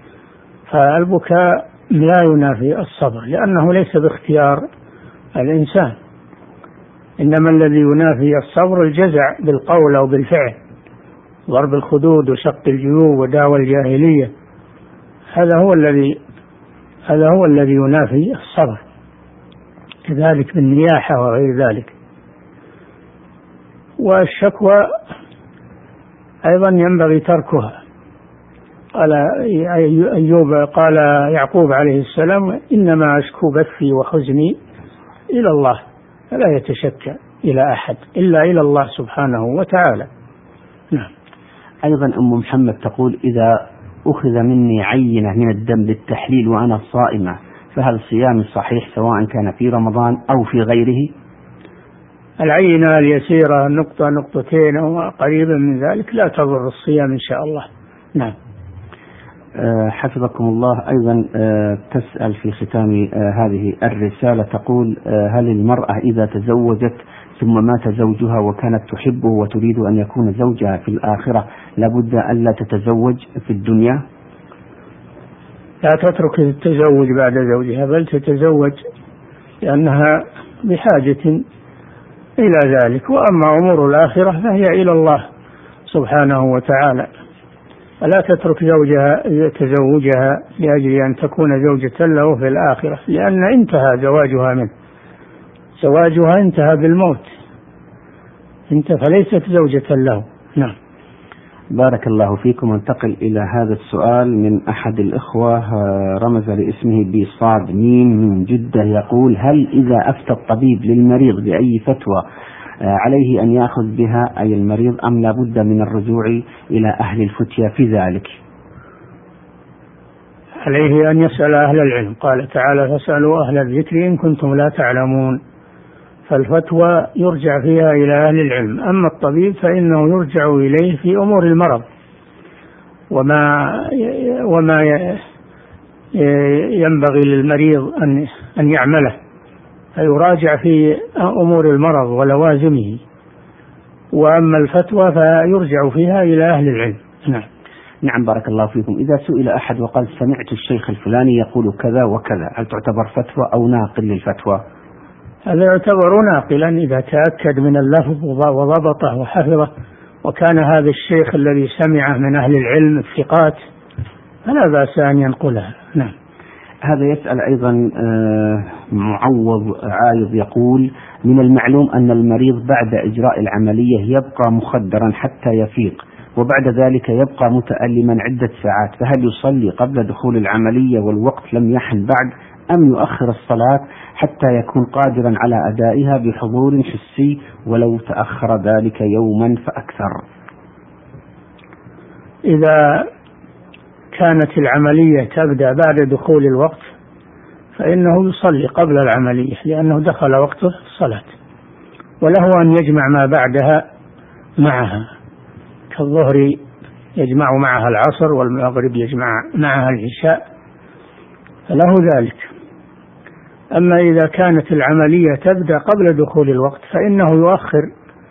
فالبكاء لا ينافي الصبر، لأنه ليس باختيار الإنسان، إنما الذي ينافي الصبر الجزع بالقول أو بالفعل، ضرب الخدود وشق الجيوب ودعوى الجاهلية، هذا هو الذي هذا هو الذي ينافي الصبر، كذلك بالنياحة وغير ذلك. والشكوى أيضا ينبغي تركها. قال أيوب قال يعقوب عليه السلام: إنما أشكو بثي وحزني إلى الله، فلا يتشكى إلى أحد إلا إلى الله سبحانه وتعالى. نعم. أيضا أم محمد تقول: إذا أخذ مني عينة من الدم للتحليل وأنا صائمة فهل صيامي صحيح سواء كان في رمضان أو في غيره؟ العينة اليسيرة نقطة نقطتين أو قريبا من ذلك لا تضر الصيام إن شاء الله. نعم. حفظكم الله. أيضا تسأل في ختام هذه الرسالة تقول: هل المرأة إذا تزوجت ثم مات زوجها وكانت تحبه وتريد أن يكون زوجها في الآخرة لابد ألا تتزوج في الدنيا؟ لا تترك التزوج بعد زوجها، بل تتزوج لأنها بحاجة إلى ذلك. وأما أمور الآخرة فهي إلى الله سبحانه وتعالى، فلا تترك زوجها تزوجها لأجل أن تكون زوجة له في الآخرة، لأن انتهى زواجها منه، زواجها انتهى بالموت، انت فليست زوجة له. نعم. بارك الله فيكم. انتقل إلى هذا السؤال من أحد الإخوة رمز لاسمه بصاد ميم من جدة، يقول: هل إذا أفتى الطبيب للمريض بأي فتوى عليه أن يأخذ بها أي المريض أم لا بد من الرجوع إلى أهل الفتية في ذلك؟ عليه أن يسأل أهل العلم، قال تعالى: فاسألوا أهل الذكر إن كنتم لا تعلمون. فالفتوى يرجع فيها إلى أهل العلم، أما الطبيب فإنه يرجع إليه في أمور المرض وما وما ينبغي للمريض أن أن يعمله، فيراجع في أمور المرض ولوازمه. وأما الفتوى فيرجع فيها إلى أهل العلم. نعم. نعم بارك الله فيكم. إذا سئل أحد وقال: سمعت الشيخ الفلاني يقول كذا وكذا، هل تعتبر فتوى أو ناقل للفتوى؟ هذا يعتبر ناقلا إذا تأكد من اللفظ وضبطه وحفظه، وكان هذا الشيخ الذي سمعه من أهل العلم الثقات فلا بأس أن ينقلها. نعم. هذا يسأل أيضا معوض عايض، يقول: من المعلوم أن المريض بعد إجراء العملية يبقى مخدرا حتى يفيق، وبعد ذلك يبقى متألما عدة ساعات، فهل يصلي قبل دخول العملية والوقت لم يحن بعد، أم يؤخر الصلاة حتى يكون قادرا على أدائها بحضور حسي ولو تأخر ذلك يوما فأكثر؟ إذا كانت العملية تبدأ بعد دخول الوقت فإنه يصلي قبل العملية، لأنه دخل وقت الصلاة، وله أن يجمع ما بعدها معها، كالظهر يجمع معها العصر، والمغرب يجمع معها العشاء، فله ذلك. أما إذا كانت العملية تبدأ قبل دخول الوقت فإنه يؤخر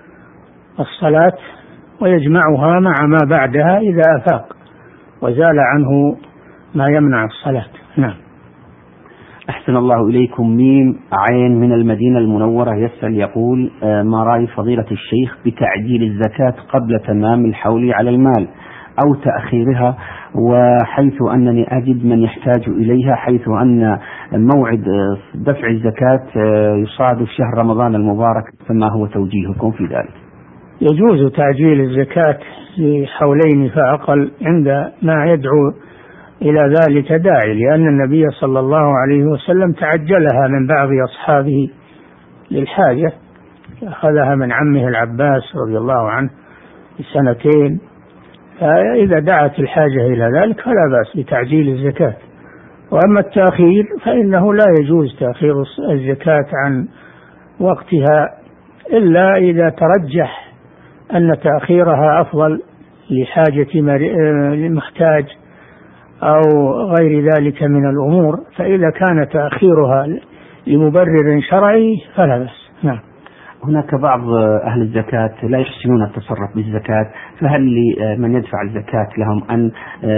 الصلاة ويجمعها مع ما بعدها إذا أفاق وزال عنه ما يمنع الصلاة. نعم. أحسن الله إليكم. ميم عين من المدينة المنورة يسأل يقول: ما رأي فضيلة الشيخ بتعجيل الزكاة قبل تمام الحول على المال أو تأخيرها، وحيث أنني أجد من يحتاج إليها، حيث أن موعد دفع الزكاة يصادف شهر رمضان المبارك، فما هو توجيهكم في ذلك؟ يجوز تعجيل الزكاة لحولين فأقل عند ما يدعو إلى ذلك داعي، لأن النبي صلى الله عليه وسلم تعجلها من بعض أصحابه للحاجة، أخذها من عمه العباس رضي الله عنه بسنتين، فإذا دعت الحاجة إلى ذلك فلا بأس بتعجيل الزكاة. وأما التأخير فإنه لا يجوز تأخير الزكاة عن وقتها إلا إذا ترجح أن تأخيرها أفضل لحاجة المحتاج أو غير ذلك من الأمور، فإذا كان تأخيرها لمبرر شرعي فلا بأس. نعم. هناك بعض أهل الزكاة لا يحسنون التصرف بالزكاة، فهل لمن يدفع الزكاة لهم أن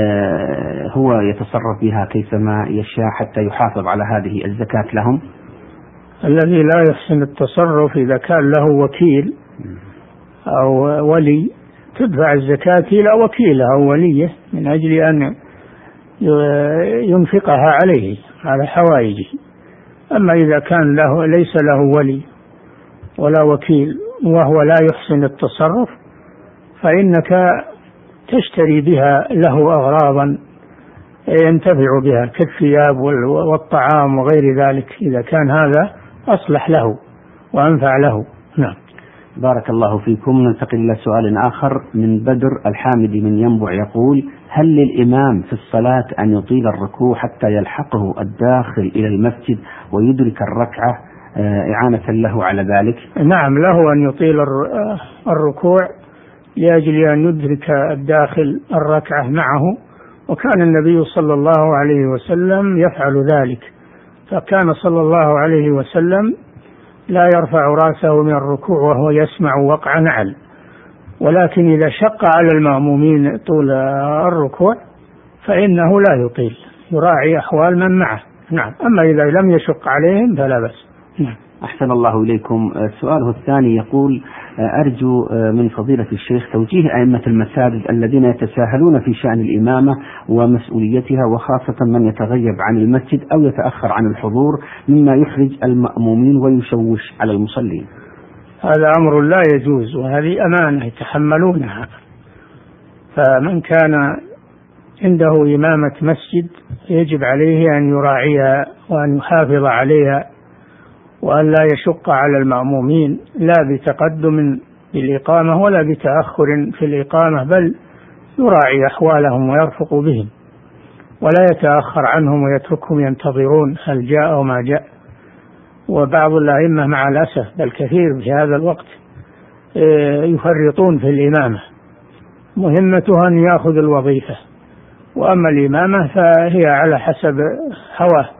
هو يتصرف بها كيفما يشاء حتى يحافظ على هذه الزكاة لهم؟ الذي لا يحسن التصرف إذا كان له وكيل أو ولي تدفع الزكاة إلى وكيله أو وليه من أجل أن ينفقها عليه على حوائجه. أما إذا كان له ليس له ولي ولا وكيل وهو لا يحسن التصرف فإنك تشتري بها له أغراضا ينتفع بها كالثياب والطعام وغير ذلك، إذا كان هذا أصلح له وأنفع له. نعم. بارك الله فيكم. ننتقل إلى سؤال آخر من بدر الحامدي من ينبع، يقول: هل للإمام في الصلاة أن يطيل الركوع حتى يلحقه الداخل إلى المسجد ويدرك الركعة إعانة له على ذلك؟ نعم، له أن يطيل الركوع لأجل أن يدرك الداخل الركعة معه، وكان النبي صلى الله عليه وسلم يفعل ذلك، فكان صلى الله عليه وسلم لا يرفع رأسه من الركوع وهو يسمع وقع نعل، ولكن إذا شق على المأمومين طول الركوع فإنه لا يطيل، يراعي أحوال من معه. نعم. أما إذا لم يشق عليهم فلا بأس. نعم. أحسن الله إليكم. سؤاله الثاني يقول: أرجو من فضيلة الشيخ توجيه أئمة المساجد الذين يتساهلون في شأن الإمامة ومسؤوليتها، وخاصة من يتغيب عن المسجد أو يتأخر عن الحضور مما يحرج المأمومين ويشوش على المصلين. هذا أمر لا يجوز، وهذه أمانة يتحملونها. فمن كان عنده إمامة مسجد يجب عليه أن يراعيها وأن يحافظ عليها، وأن لا يشق على المأمومين لا بتقدم بالإقامة ولا بتأخر في الإقامة، بل يراعي أحوالهم ويرفق بهم ولا يتأخر عنهم ويتركهم ينتظرون هل جاء أو ما جاء. وبعض الأئمة مع الأسف بل كثير في هذا الوقت يفرطون في الإمامة، مهمته أن يأخذ الوظيفة، وأما الإمامة فهي على حسب هواه،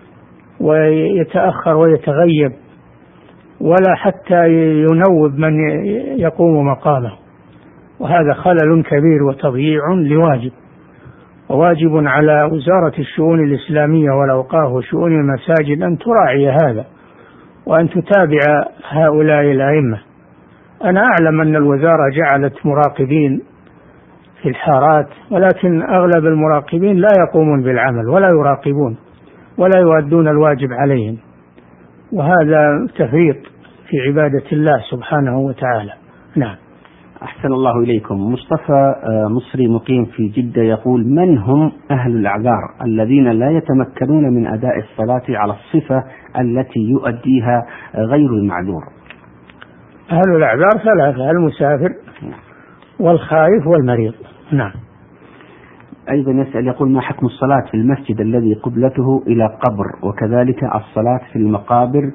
ويتأخر ويتغيب ولا حتى ينوب من يقوم مقامه، وهذا خلل كبير وتضييع لواجب. وواجب على وزارة الشؤون الإسلامية والأوقاف وشؤون المساجد أن تراعي هذا وأن تتابع هؤلاء الأئمة. أنا أعلم أن الوزارة جعلت مراقبين في الحارات، ولكن أغلب المراقبين لا يقومون بالعمل ولا يراقبون ولا يؤدون الواجب عليهم، وهذا تفريط في عبادة الله سبحانه وتعالى. نعم. أحسن الله إليكم. مصطفى مصري مقيم في جدة يقول: من هم أهل الأعذار الذين لا يتمكنون من أداء الصلاة على الصفة التي يؤديها غير المعذور؟ أهل الأعذار ثلاثة: المسافر والخائف والمريض. نعم. أيضا يسأل يقول: ما حكم الصلاة في المسجد الذي قبلته إلى قبر، وكذلك الصلاة في المقابر،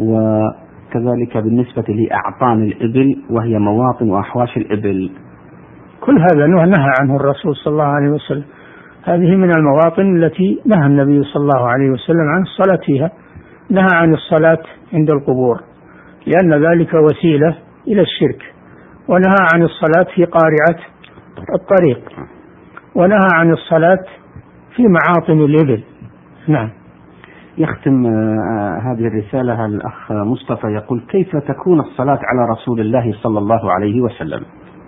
وكذلك بالنسبة لأعطان الإبل وهي مواطن وأحواش الإبل؟ كل هذا نهى عنه الرسول صلى الله عليه وسلم. هذه من المواطن التي نهى النبي صلى الله عليه وسلم عن الصلاة فيها. نهى عن الصلاة عند القبور لأن ذلك وسيلة إلى الشرك، ونهى عن الصلاة في قارعة الطريق، ونهى عن الصلاة في معاطن الإبل. نعم. يختم هذه الرسالة الأخ مصطفى يقول: كيف تكون الصلاة على رسول الله صلى الله عليه وسلم؟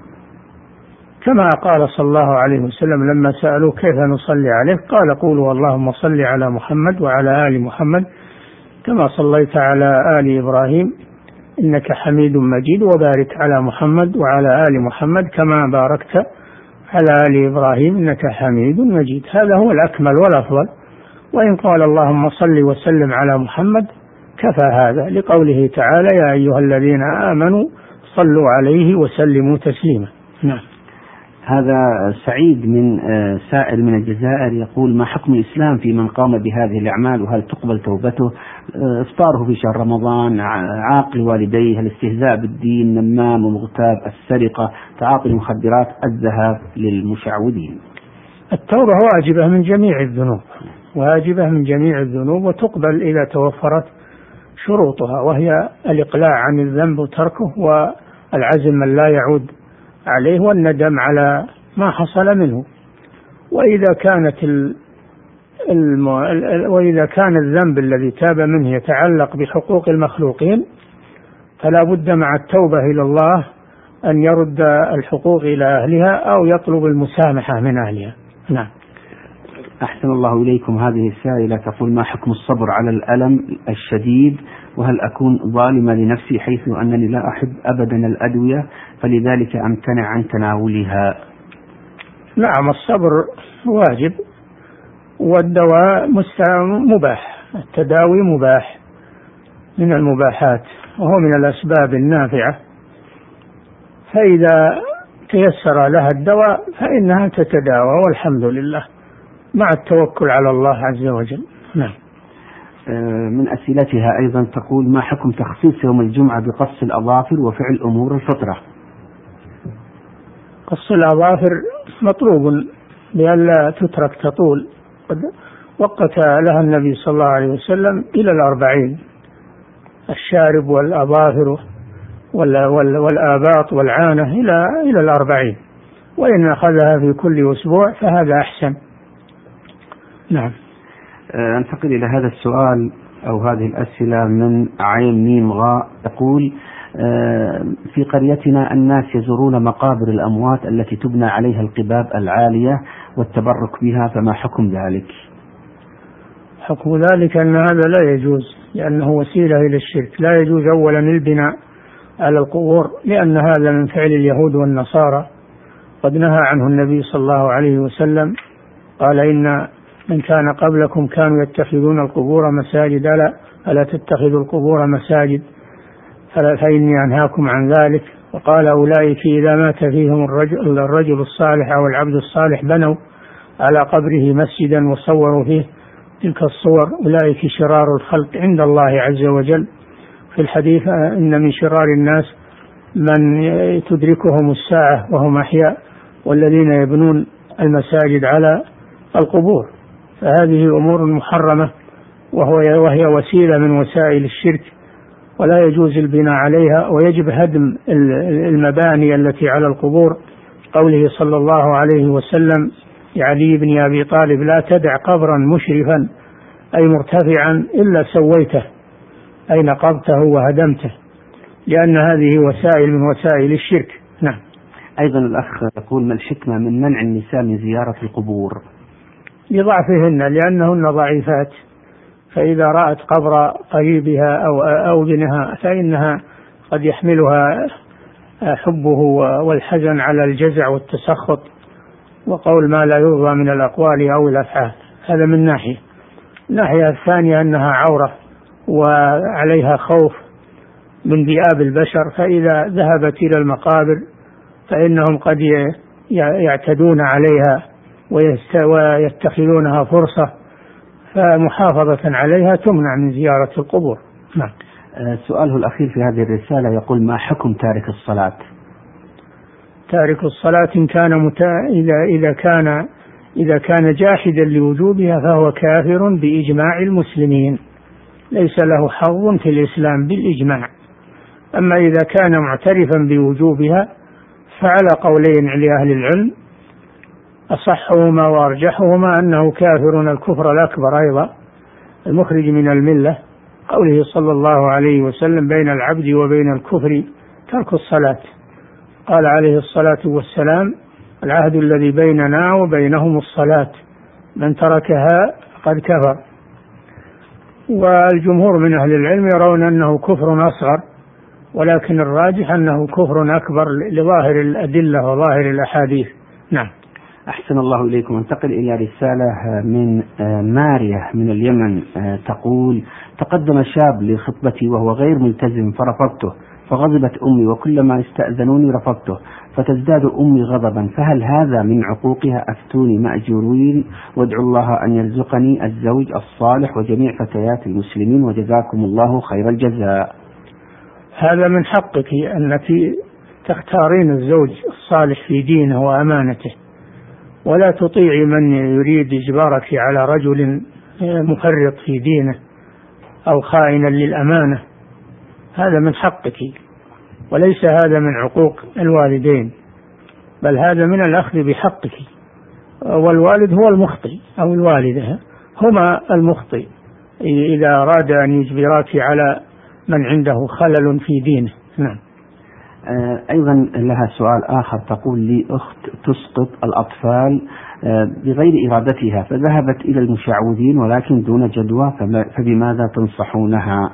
كما قال صلى الله عليه وسلم لما سألوه كيف نصلي عليه قال: قولوا اللهم صل على محمد وعلى آل محمد كما صليت على آل إبراهيم إنك حميد مجيد، وبارك على محمد وعلى آل محمد كما باركت على آل إبراهيم إنك حميد مجيد. هذا هو الأكمل والأفضل. وإن قال اللهم صل وسلم على محمد كفى هذا، لقوله تعالى: يا أيها الذين آمنوا صلوا عليه وسلموا تسليما. نعم. هذا سعيد من سائل من الجزائر يقول: ما حكم الإسلام في من قام بهذه الأعمال، وهل تقبل توبته؟ إفطاره في شهر رمضان، عاقل والديه، الاستهزاء بالدين، نمام ومغتاب، السرقة، تعاطي المخدرات، الذهاب للمشعوذين. التوبة واجبة من جميع الذنوب، واجبة من جميع الذنوب، وتقبل إذا توفرت شروطها، وهي الإقلاع عن الذنب وتركه، والعزم من لا يعود عليه، والندم على ما حصل منه. وإذا كانت ال الم... وإذا كان الذنب الذي تاب منه يتعلق بحقوق المخلوقين فلا بد مع التوبة إلى الله أن يرد الحقوق إلى أهلها أو يطلب المسامحة من أهلها. نعم. أحسن الله إليكم. هذه السائلة تقول: ما حكم الصبر على الألم الشديد، وهل أكون ظالمة لنفسي حيث أنني لا أحب أبدا الأدوية فلذلك أمتنع عن تناولها؟ نعم، الصبر واجب، والدواء مباح، التداوي مباح من المباحات، وهو من الأسباب النافعة، فإذا تيسر لها الدواء فإنها تتداوى والحمد لله مع التوكل على الله عز وجل. نعم. من أسئلتها أيضا تقول: ما حكم تخصيص يوم الجمعة بقص الأظافر وفعل أمور الفطرة؟ قص الأظافر مطلوب بألا تترك تطول. قد وقت لها النبي صلى الله عليه وسلم إلى الأربعين، الشارب والأظافر والآباط والعانة إلى إلى الأربعين، وإن أخذها في كل أسبوع فهذا أحسن. نعم. أنتقل إلى هذا السؤال أو هذه الأسئلة من عين ميم غاء، تقول: في قريتنا الناس يزورون مقابر الأموات التي تبنى عليها القباب العالية والتبرك بها، فما حكم ذلك؟ حكم ذلك أن هذا لا يجوز، لأنه وسيلة إلى الشرك. لا يجوز أولا البناء على القبور، لأن هذا من فعل اليهود والنصارى، قد نهى عنه النبي صلى الله عليه وسلم، قال: إن من كان قبلكم كانوا يتخذون القبور مساجد، ألا فلا تتخذوا القبور مساجد فإني أنهاكم عن ذلك. وقال: أولئك إذا مات فيهم الرجل, الرجل الصالح أو العبد الصالح بنوا على قبره مسجدا وصوروا فيه تلك الصور، أولئك شرار الخلق عند الله عز وجل. في الحديث: إن من شرار الناس من تدركهم الساعة وهم أحياء، والذين يبنون المساجد على القبور. فهذه أمور محرمة، وهي وسيلة من وسائل الشرك، ولا يجوز البناء عليها، ويجب هدم المباني التي على القبور. قوله صلى الله عليه وسلم لعلي بن أبي طالب: لا تدع قبرا مشرفا أي مرتفعا إلا سويته، أي نقضته وهدمته، لأن هذه وسائل من وسائل الشرك. نعم. أيضا الأخ يقول: ما الحكمة من منع النساء من زيارة القبور؟ لضعفهن، لأنهن ضعيفات، فإذا رأت قبر قريبها أو أو ابنها فإنها قد يحملها حبه والحزن على الجزع والتسخط وقول ما لا يرضى من الأقوال أو الأفعال. هذا من ناحية. الناحية الثانية أنها عورة وعليها خوف من ذئاب البشر، فإذا ذهبت إلى المقابر فإنهم قد يعتدون عليها ويتخذونها فرصة، فمحافظة عليها تمنع من زيارة القبور. نعم. سؤاله الأخير في هذه الرسالة يقول: ما حكم تارك الصلاة؟ تارك الصلاة إن كان متا... إذا إذا كان إذا كان جاحدا لوجوبها فهو كافر بإجماع المسلمين، ليس له حظ في الإسلام بالإجماع. أما إذا كان معترفا بوجوبها فعلى قولين لأهل العلم، أصحهما وأرجحهما أنه كافر الكفر الأكبر أيضا المخرج من الملة، قوله صلى الله عليه وسلم: بين العبد وبين الكفر ترك الصلاة. قال عليه الصلاة والسلام: العهد الذي بيننا وبينهم الصلاة، من تركها قد كفر. والجمهور من أهل العلم يرون أنه كفر أصغر، ولكن الراجح أنه كفر أكبر لظاهر الأدلة وظاهر الأحاديث. نعم. أحسن الله إليكم. انتقل إلى رسالة من ماريا من اليمن، تقول: تقدم شاب لخطبتي وهو غير ملتزم فرفضته، فغضبت أمي وكلما استأذنوني رفضته، فتزداد أمي غضبا، فهل هذا من عقوقها؟ أفتوني مأجورين وادعوا الله أن يرزقني الزوج الصالح وجميع فتيات المسلمين، وجزاكم الله خير الجزاء. هذا من حقك أنك تختارين الزوج الصالح في دينه وأمانته، ولا تطيعي من يريد إجبارك على رجل مفرط في دينه أو خائنا للأمانة. هذا من حقك، وليس هذا من عقوق الوالدين، بل هذا من الأخذ بحقك. والوالد هو المخطئ أو الوالدة هما المخطئ إذا أراد أن يجبراك على من عنده خلل في دينه. نعم. أيضا لها سؤال آخر، تقول: لي أخت تسقط الأطفال بغير إرادتها، فذهبت إلى المشعوذين ولكن دون جدوى، فبماذا تنصحونها؟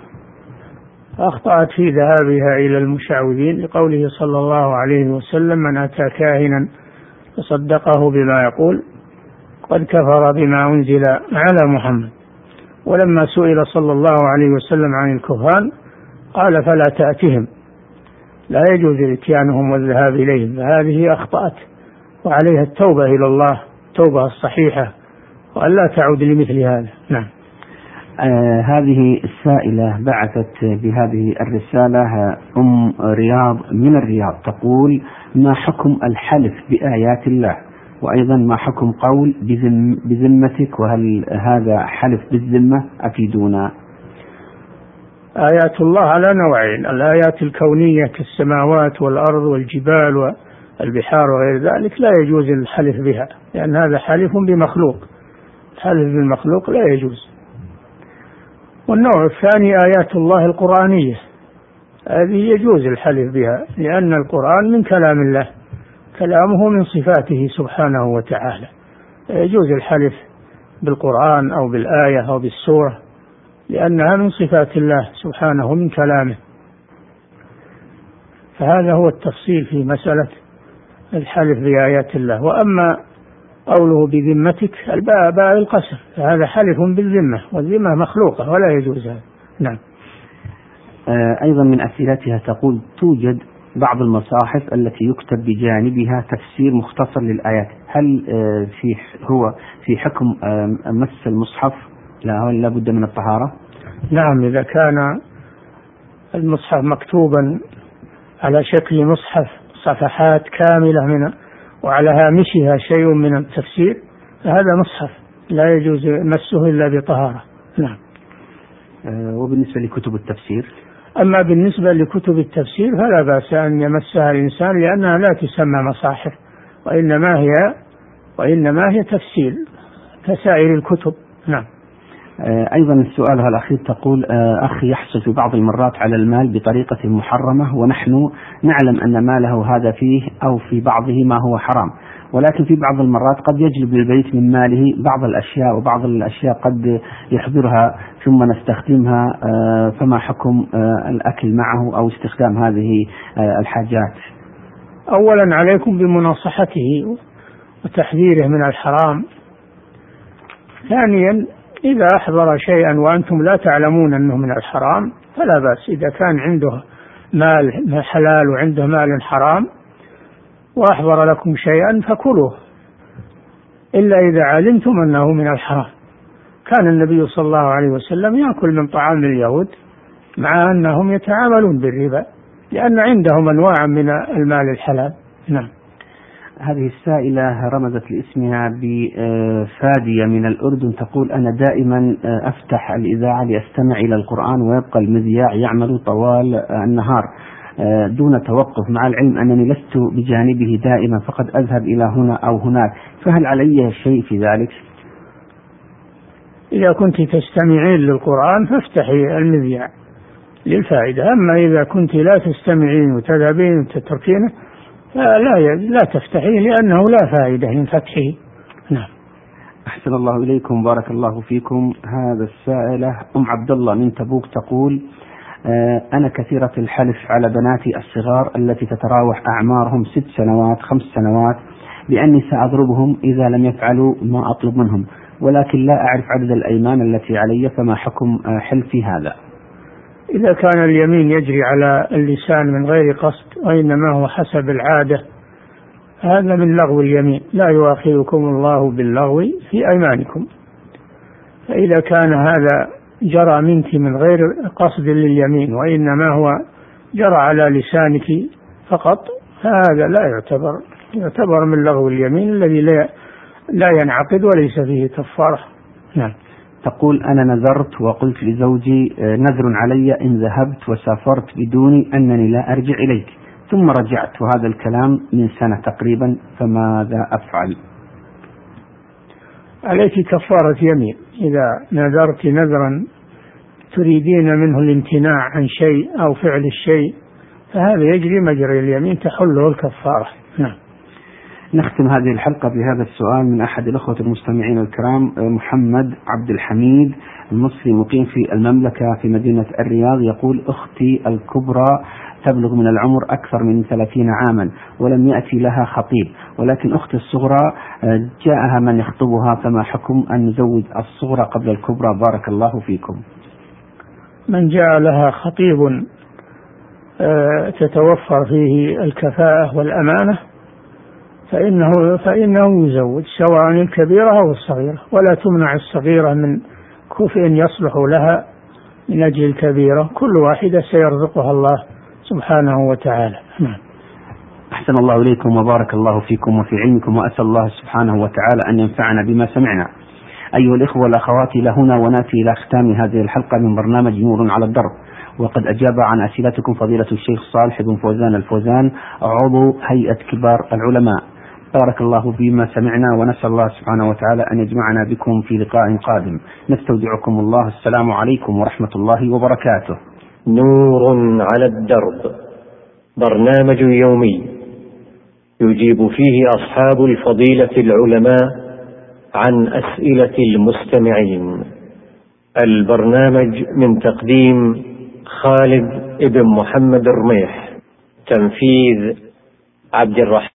أخطأت في ذهابها إلى المشعوذين لقوله صلى الله عليه وسلم: من أتى كاهنا فصدقه بما يقول قد كفر بما أنزل على محمد. ولما سئل صلى الله عليه وسلم عن الكهان قال: فلا تأتهم، لا يجوز إتيانهم والذهاب إليهم. فهذه أخطأت، وعليها التوبة إلى الله، التوبة الصحيحة، وأن لا تعود لمثل هذا. نعم. آه هذه السائلة بعثت بهذه الرسالة أم رياض من الرياض، تقول: ما حكم الحلف بآيات الله وأيضا ما حكم قول بذم بذمتك، وهل هذا حلف بالذمة؟ أفيدونا. آيات الله على نوعين: الآيات الكونية كالسماوات والأرض والجبال والبحار وغير ذلك لا يجوز الحلف بها، لأن هذا حلف بمخلوق، الحلف بالمخلوق لا يجوز. والنوع الثاني آيات الله القرآنية، هذه يجوز الحلف بها، لأن القرآن من كلام الله، كلامه من صفاته سبحانه وتعالى، يجوز الحلف بالقرآن أو بالآية أو بالسورة، لأنها من صفات الله سبحانه من كلامه. فهذا هو التفصيل في مسألة الحلف بآيات الله. وأما قوله بذمتك الباء باء القسم، فهذا حلف بالذمة، والذمة مخلوقة ولا يجوز هذا. نعم. أيضا من أسئلتها تقول: توجد بعض المصاحف التي يكتب بجانبها تفسير مختصر للآيات، هل في هو في حكم مس المصحف لا لا بد من الطهارة؟ نعم، إذا كان المصحف مكتوبا على شكل مصحف صفحات كاملة من وعلى هامشها شيء من التفسير فهذا مصحف لا يجوز مسه إلا بطهارة. نعم. وبالنسبة لكتب التفسير؟ أما بالنسبة لكتب التفسير فلا بأس أن يمسها الإنسان، لأنها لا تسمى مصاحف، وإنما هي وإنما هي تفسير كسائر الكتب. نعم. أيضا السؤال الأخير تقول: أخي يحصل في بعض المرات على المال بطريقة محرمة، ونحن نعلم أن ماله هذا فيه أو في بعضه ما هو حرام، ولكن في بعض المرات قد يجلب للبيت من ماله بعض الأشياء، وبعض الأشياء قد يحضرها ثم نستخدمها، فما حكم الأكل معه أو استخدام هذه الحاجات؟ أولا عليكم بمناصحته وتحذيره من الحرام. ثانيا إذا أحضر شيئا وأنتم لا تعلمون أنه من الحرام فلا بأس، إذا كان عنده مال حلال وعنده مال حرام وأحضر لكم شيئا فكلوه، إلا إذا علمتم أنه من الحرام. كان النبي صلى الله عليه وسلم يأكل من طعام اليهود مع أنهم يتعاملون بالربا، لأن عندهم أنواع من المال الحلال. نعم. هذه السائلة رمزت لاسمها بفادية من الأردن، تقول: أنا دائما أفتح الإذاعة لأستمع إلى القرآن ويبقى المذياع يعمل طوال النهار دون توقف، مع العلم أنني لست بجانبه دائما، فقد أذهب إلى هنا أو هناك، فهل علي شيء في ذلك؟ إذا كنت تستمعين للقرآن فافتحي المذياع للفائدة، أما إذا كنت لا تستمعين وتذهبين وتتركينه لا لا تفتحيه، لأنه لا فائدة من فتحه. نعم. أحسن الله إليكم، بارك الله فيكم. هذا السائلة أم عبد الله من تبوك تقول: أنا كثيرة الحلف على بناتي الصغار التي تتراوح أعمارهم ست سنوات خمس سنوات بأني سأضربهم إذا لم يفعلوا ما أطلب منهم، ولكن لا أعرف عدد الأيمان التي علي، فما حكم حلفي هذا؟ إذا كان اليمين يجري على اللسان من غير قصد وإنما هو حسب العادة هذا من لغو اليمين، لا يؤاخذكم الله باللغو في أيمانكم. فإذا كان هذا جرى منك من غير قصد لليمين وإنما هو جرى على لسانك فقط فهذا لا يعتبر يعتبر من لغو اليمين الذي لا لا ينعقد وليس فيه كفارة. نعم. تقول: أنا نذرت وقلت لزوجي نذر علي إن ذهبت وسافرت بدوني أنني لا أرجع إليك، ثم رجعت، وهذا الكلام من سنة تقريبا، فماذا أفعل؟ عليك كفارة يمين. إذا نذرت نذرا تريدين منه الامتناع عن شيء أو فعل الشيء فهذا يجري مجرى اليمين تحله الكفارة. نعم. نختم هذه الحلقة بهذا السؤال من أحد الأخوة المستمعين الكرام، محمد عبد الحميد المصري مقيم في المملكة في مدينة الرياض، يقول: أختي الكبرى تبلغ من العمر أكثر من ثلاثين عاما ولم يأتي لها خطيب، ولكن أختي الصغرى جاءها من يخطبها، فما حكم أن نزوج الصغرى قبل الكبرى؟ بارك الله فيكم. من جاء لها خطيب تتوفر فيه الكفاءة والأمانة فإنه, فإنه يزوج، سواء الكبيرة أو الصغيرة، ولا تمنع الصغيرة من كفء يصلح لها من أجل الكبيرة، كل واحدة سيرزقها الله سبحانه وتعالى. نعم. أحسن الله إليكم وبارك الله فيكم وفي علمكم، وأسأل الله سبحانه وتعالى أن ينفعنا بما سمعنا. أيها الإخوة والأخوات، لهنا ونأتي إلى ختام هذه الحلقة من برنامج نور على الدرب، وقد أجاب عن أسئلتكم فضيلة الشيخ صالح بن فوزان الفوزان عضو هيئة كبار العلماء. بارك الله بما سمعنا، ونسأل الله سبحانه وتعالى أن يجمعنا بكم في لقاء قادم. نستودعكم الله. السلام عليكم ورحمة الله وبركاته. نور على الدرب، برنامج يومي يجيب فيه أصحاب الفضيلة العلماء عن أسئلة المستمعين. البرنامج من تقديم خالد بن محمد الرميح، تنفيذ عبد الرحمن.